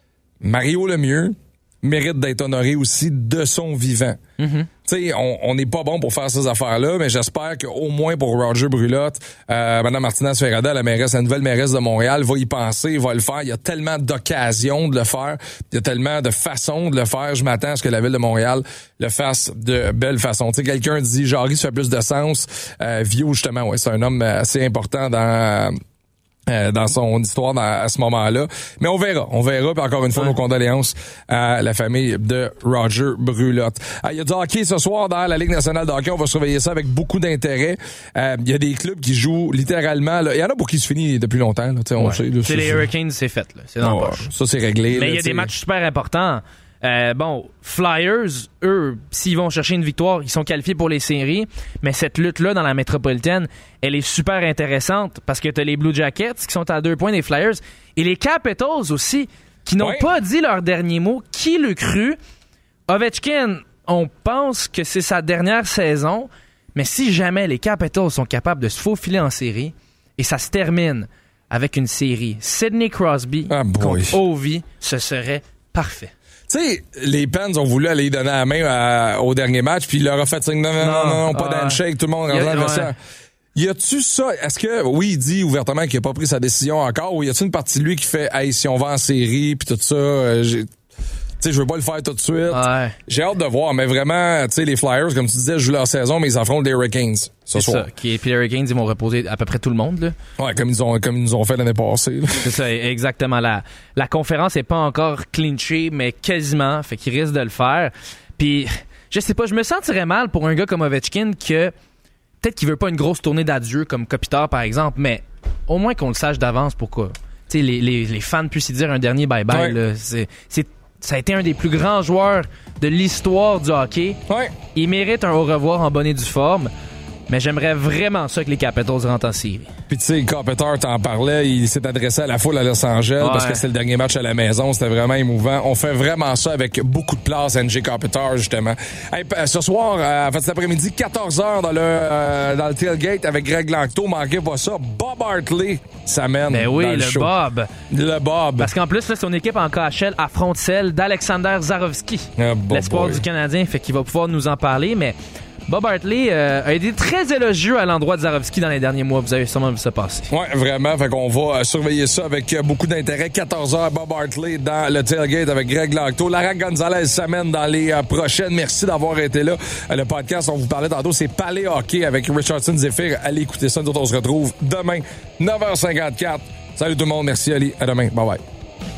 Mario Lemieux mérite d'être honoré aussi de son vivant. Mm-hmm. Tu sais, on n'est pas bon pour faire ces affaires-là, mais j'espère qu'au moins pour Roger Brulotte, euh, Mme Martinez-Ferrada, la mairesse, la nouvelle mairesse de Montréal, va y penser, va le faire. Il y a tellement d'occasions de le faire. Il y a tellement de façons de le faire. Je m'attends à ce que la ville de Montréal le fasse de belle façon. Tu sais, quelqu'un dit, Jarry, ça fait plus de sens. Euh, Vio, justement, ouais, c'est un homme assez important dans... Euh, dans son histoire dans, à ce moment-là. Mais on verra, on verra. Puis encore une fois, ouais. nos condoléances à la famille de Roger Brulotte. Il euh, y a du hockey ce soir dans la Ligue nationale de hockey. On va surveiller ça avec beaucoup d'intérêt. Il euh, y a des clubs qui jouent littéralement. Il y en a pour qui se finit depuis longtemps. Là, on ouais. sait, là, c'est les Hurricanes, c'est fait. Là. C'est dans oh, le poche. Ça, c'est réglé. Mais il y a des matchs super importants. Euh, bon, Flyers, eux, s'ils vont chercher une victoire, ils sont qualifiés pour les séries, mais cette lutte-là dans la métropolitaine, elle est super intéressante parce que t'as les Blue Jackets qui sont à deux points des Flyers et les Capitals aussi, qui n'ont ouais. pas dit leur dernier mot. Qui le cru? Ovechkin, on pense que c'est sa dernière saison, mais si jamais les Capitals sont capables de se faufiler en série et ça se termine avec une série Sidney Crosby ah contre Ovi, ce serait parfait. Tu sais, les Pens ont voulu aller donner la main à, au dernier match, puis il leur a fait signe, non, non, non, non, non pas euh, d'handshake, tout le monde est en train de Y a-tu ça? Est-ce que, oui, il dit ouvertement qu'il a pas pris sa décision encore, ou y a-tu une partie de lui qui fait, hey, si on va en série, puis tout ça, euh, j'ai... Tu sais, je veux pas le faire tout de suite. Ouais. J'ai hâte de voir, mais vraiment, tu sais, les Flyers, comme tu disais, jouent leur saison, mais ils affrontent les Hurricanes ce c'est soir. Ça. Puis les Hurricanes, ils vont reposer à peu près tout le monde, là. Ouais, comme ils ont, comme ils nous ont fait l'année passée. C'est ça, exactement. La, la conférence est pas encore clinchée, mais quasiment. Fait qu'ils risquent de le faire. Puis, je sais pas, je me sentirais mal pour un gars comme Ovechkin que peut-être qu'il veut pas une grosse tournée d'adieu comme Kopitar, par exemple, mais au moins qu'on le sache d'avance pourquoi. Tu sais, les, les, les fans puissent y dire un dernier bye-bye, ouais. là. C'est, c'est Ça a été un des plus grands joueurs de l'histoire du hockey. Ouais. Il mérite un au revoir en bonne et due forme. Mais j'aimerais vraiment ça que les Capitals rentrent en série. Puis tu sais, Kopitar t'en parlait, il s'est adressé à la foule à Los Angeles ouais. parce que c'était le dernier match à la maison, c'était vraiment émouvant. On fait vraiment ça avec beaucoup de place, N J Kopitar, justement. Hey, ce soir, euh, en fait, cet après-midi, quatorze heures dans le euh, dans le tailgate avec Greg Langto, manquez pas ça. Bob Hartley s'amène. Ben oui, dans le, le show. Bob. Le Bob. Parce qu'en plus, là, son équipe en K H L affronte celle d'Alexander Zarovski, oh, bon l'espoir boy. du Canadien, fait qu'il va pouvoir nous en parler, mais Bob Hartley euh, a été très élogieux à l'endroit de Zarovski dans les derniers mois. Vous avez sûrement vu ça passer. Ouais, vraiment. Fait qu'on va surveiller ça avec beaucoup d'intérêt. quatorze heures, Bob Hartley dans le tailgate avec Greg Langto. Lara Gonzalez s'amène dans les euh, prochaines. Merci d'avoir été là. Euh, le podcast, on vous parlait tantôt, c'est Palais Hockey avec Richardson Zephyr. Allez écouter ça. Nous autres, on se retrouve demain, neuf heures cinquante-quatre. Salut tout le monde. Merci, Ali. À demain. Bye bye.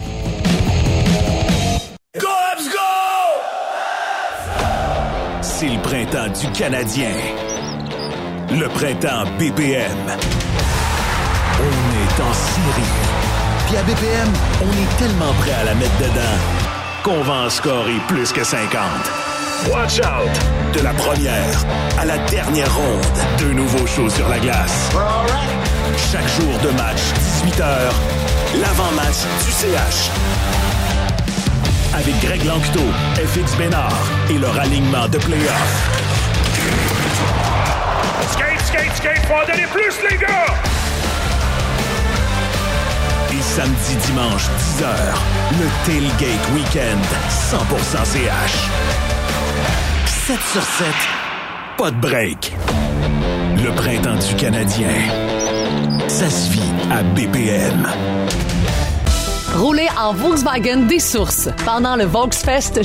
C'est le printemps du Canadien. Le printemps B P M. On est en série. Puis à B P M, on est tellement prêt à la mettre dedans qu'on va en scorer plus que cinquante. Watch out! De la première à la dernière ronde, deux nouveaux shows sur la glace. Chaque jour de match, dix-huit heures, l'avant-match du C H. Avec Greg Langto, F X Bénard et leur alignement de play-off. Skate, skate, skate, faut en donner plus, les gars! Et samedi, dimanche, dix heures, le Tailgate Weekend, cent pour cent C H. sept sur sept, pas de break. Le printemps du Canadien. Ça se vit à B P M. Roulez en Volkswagen des Sources pendant le Volksfest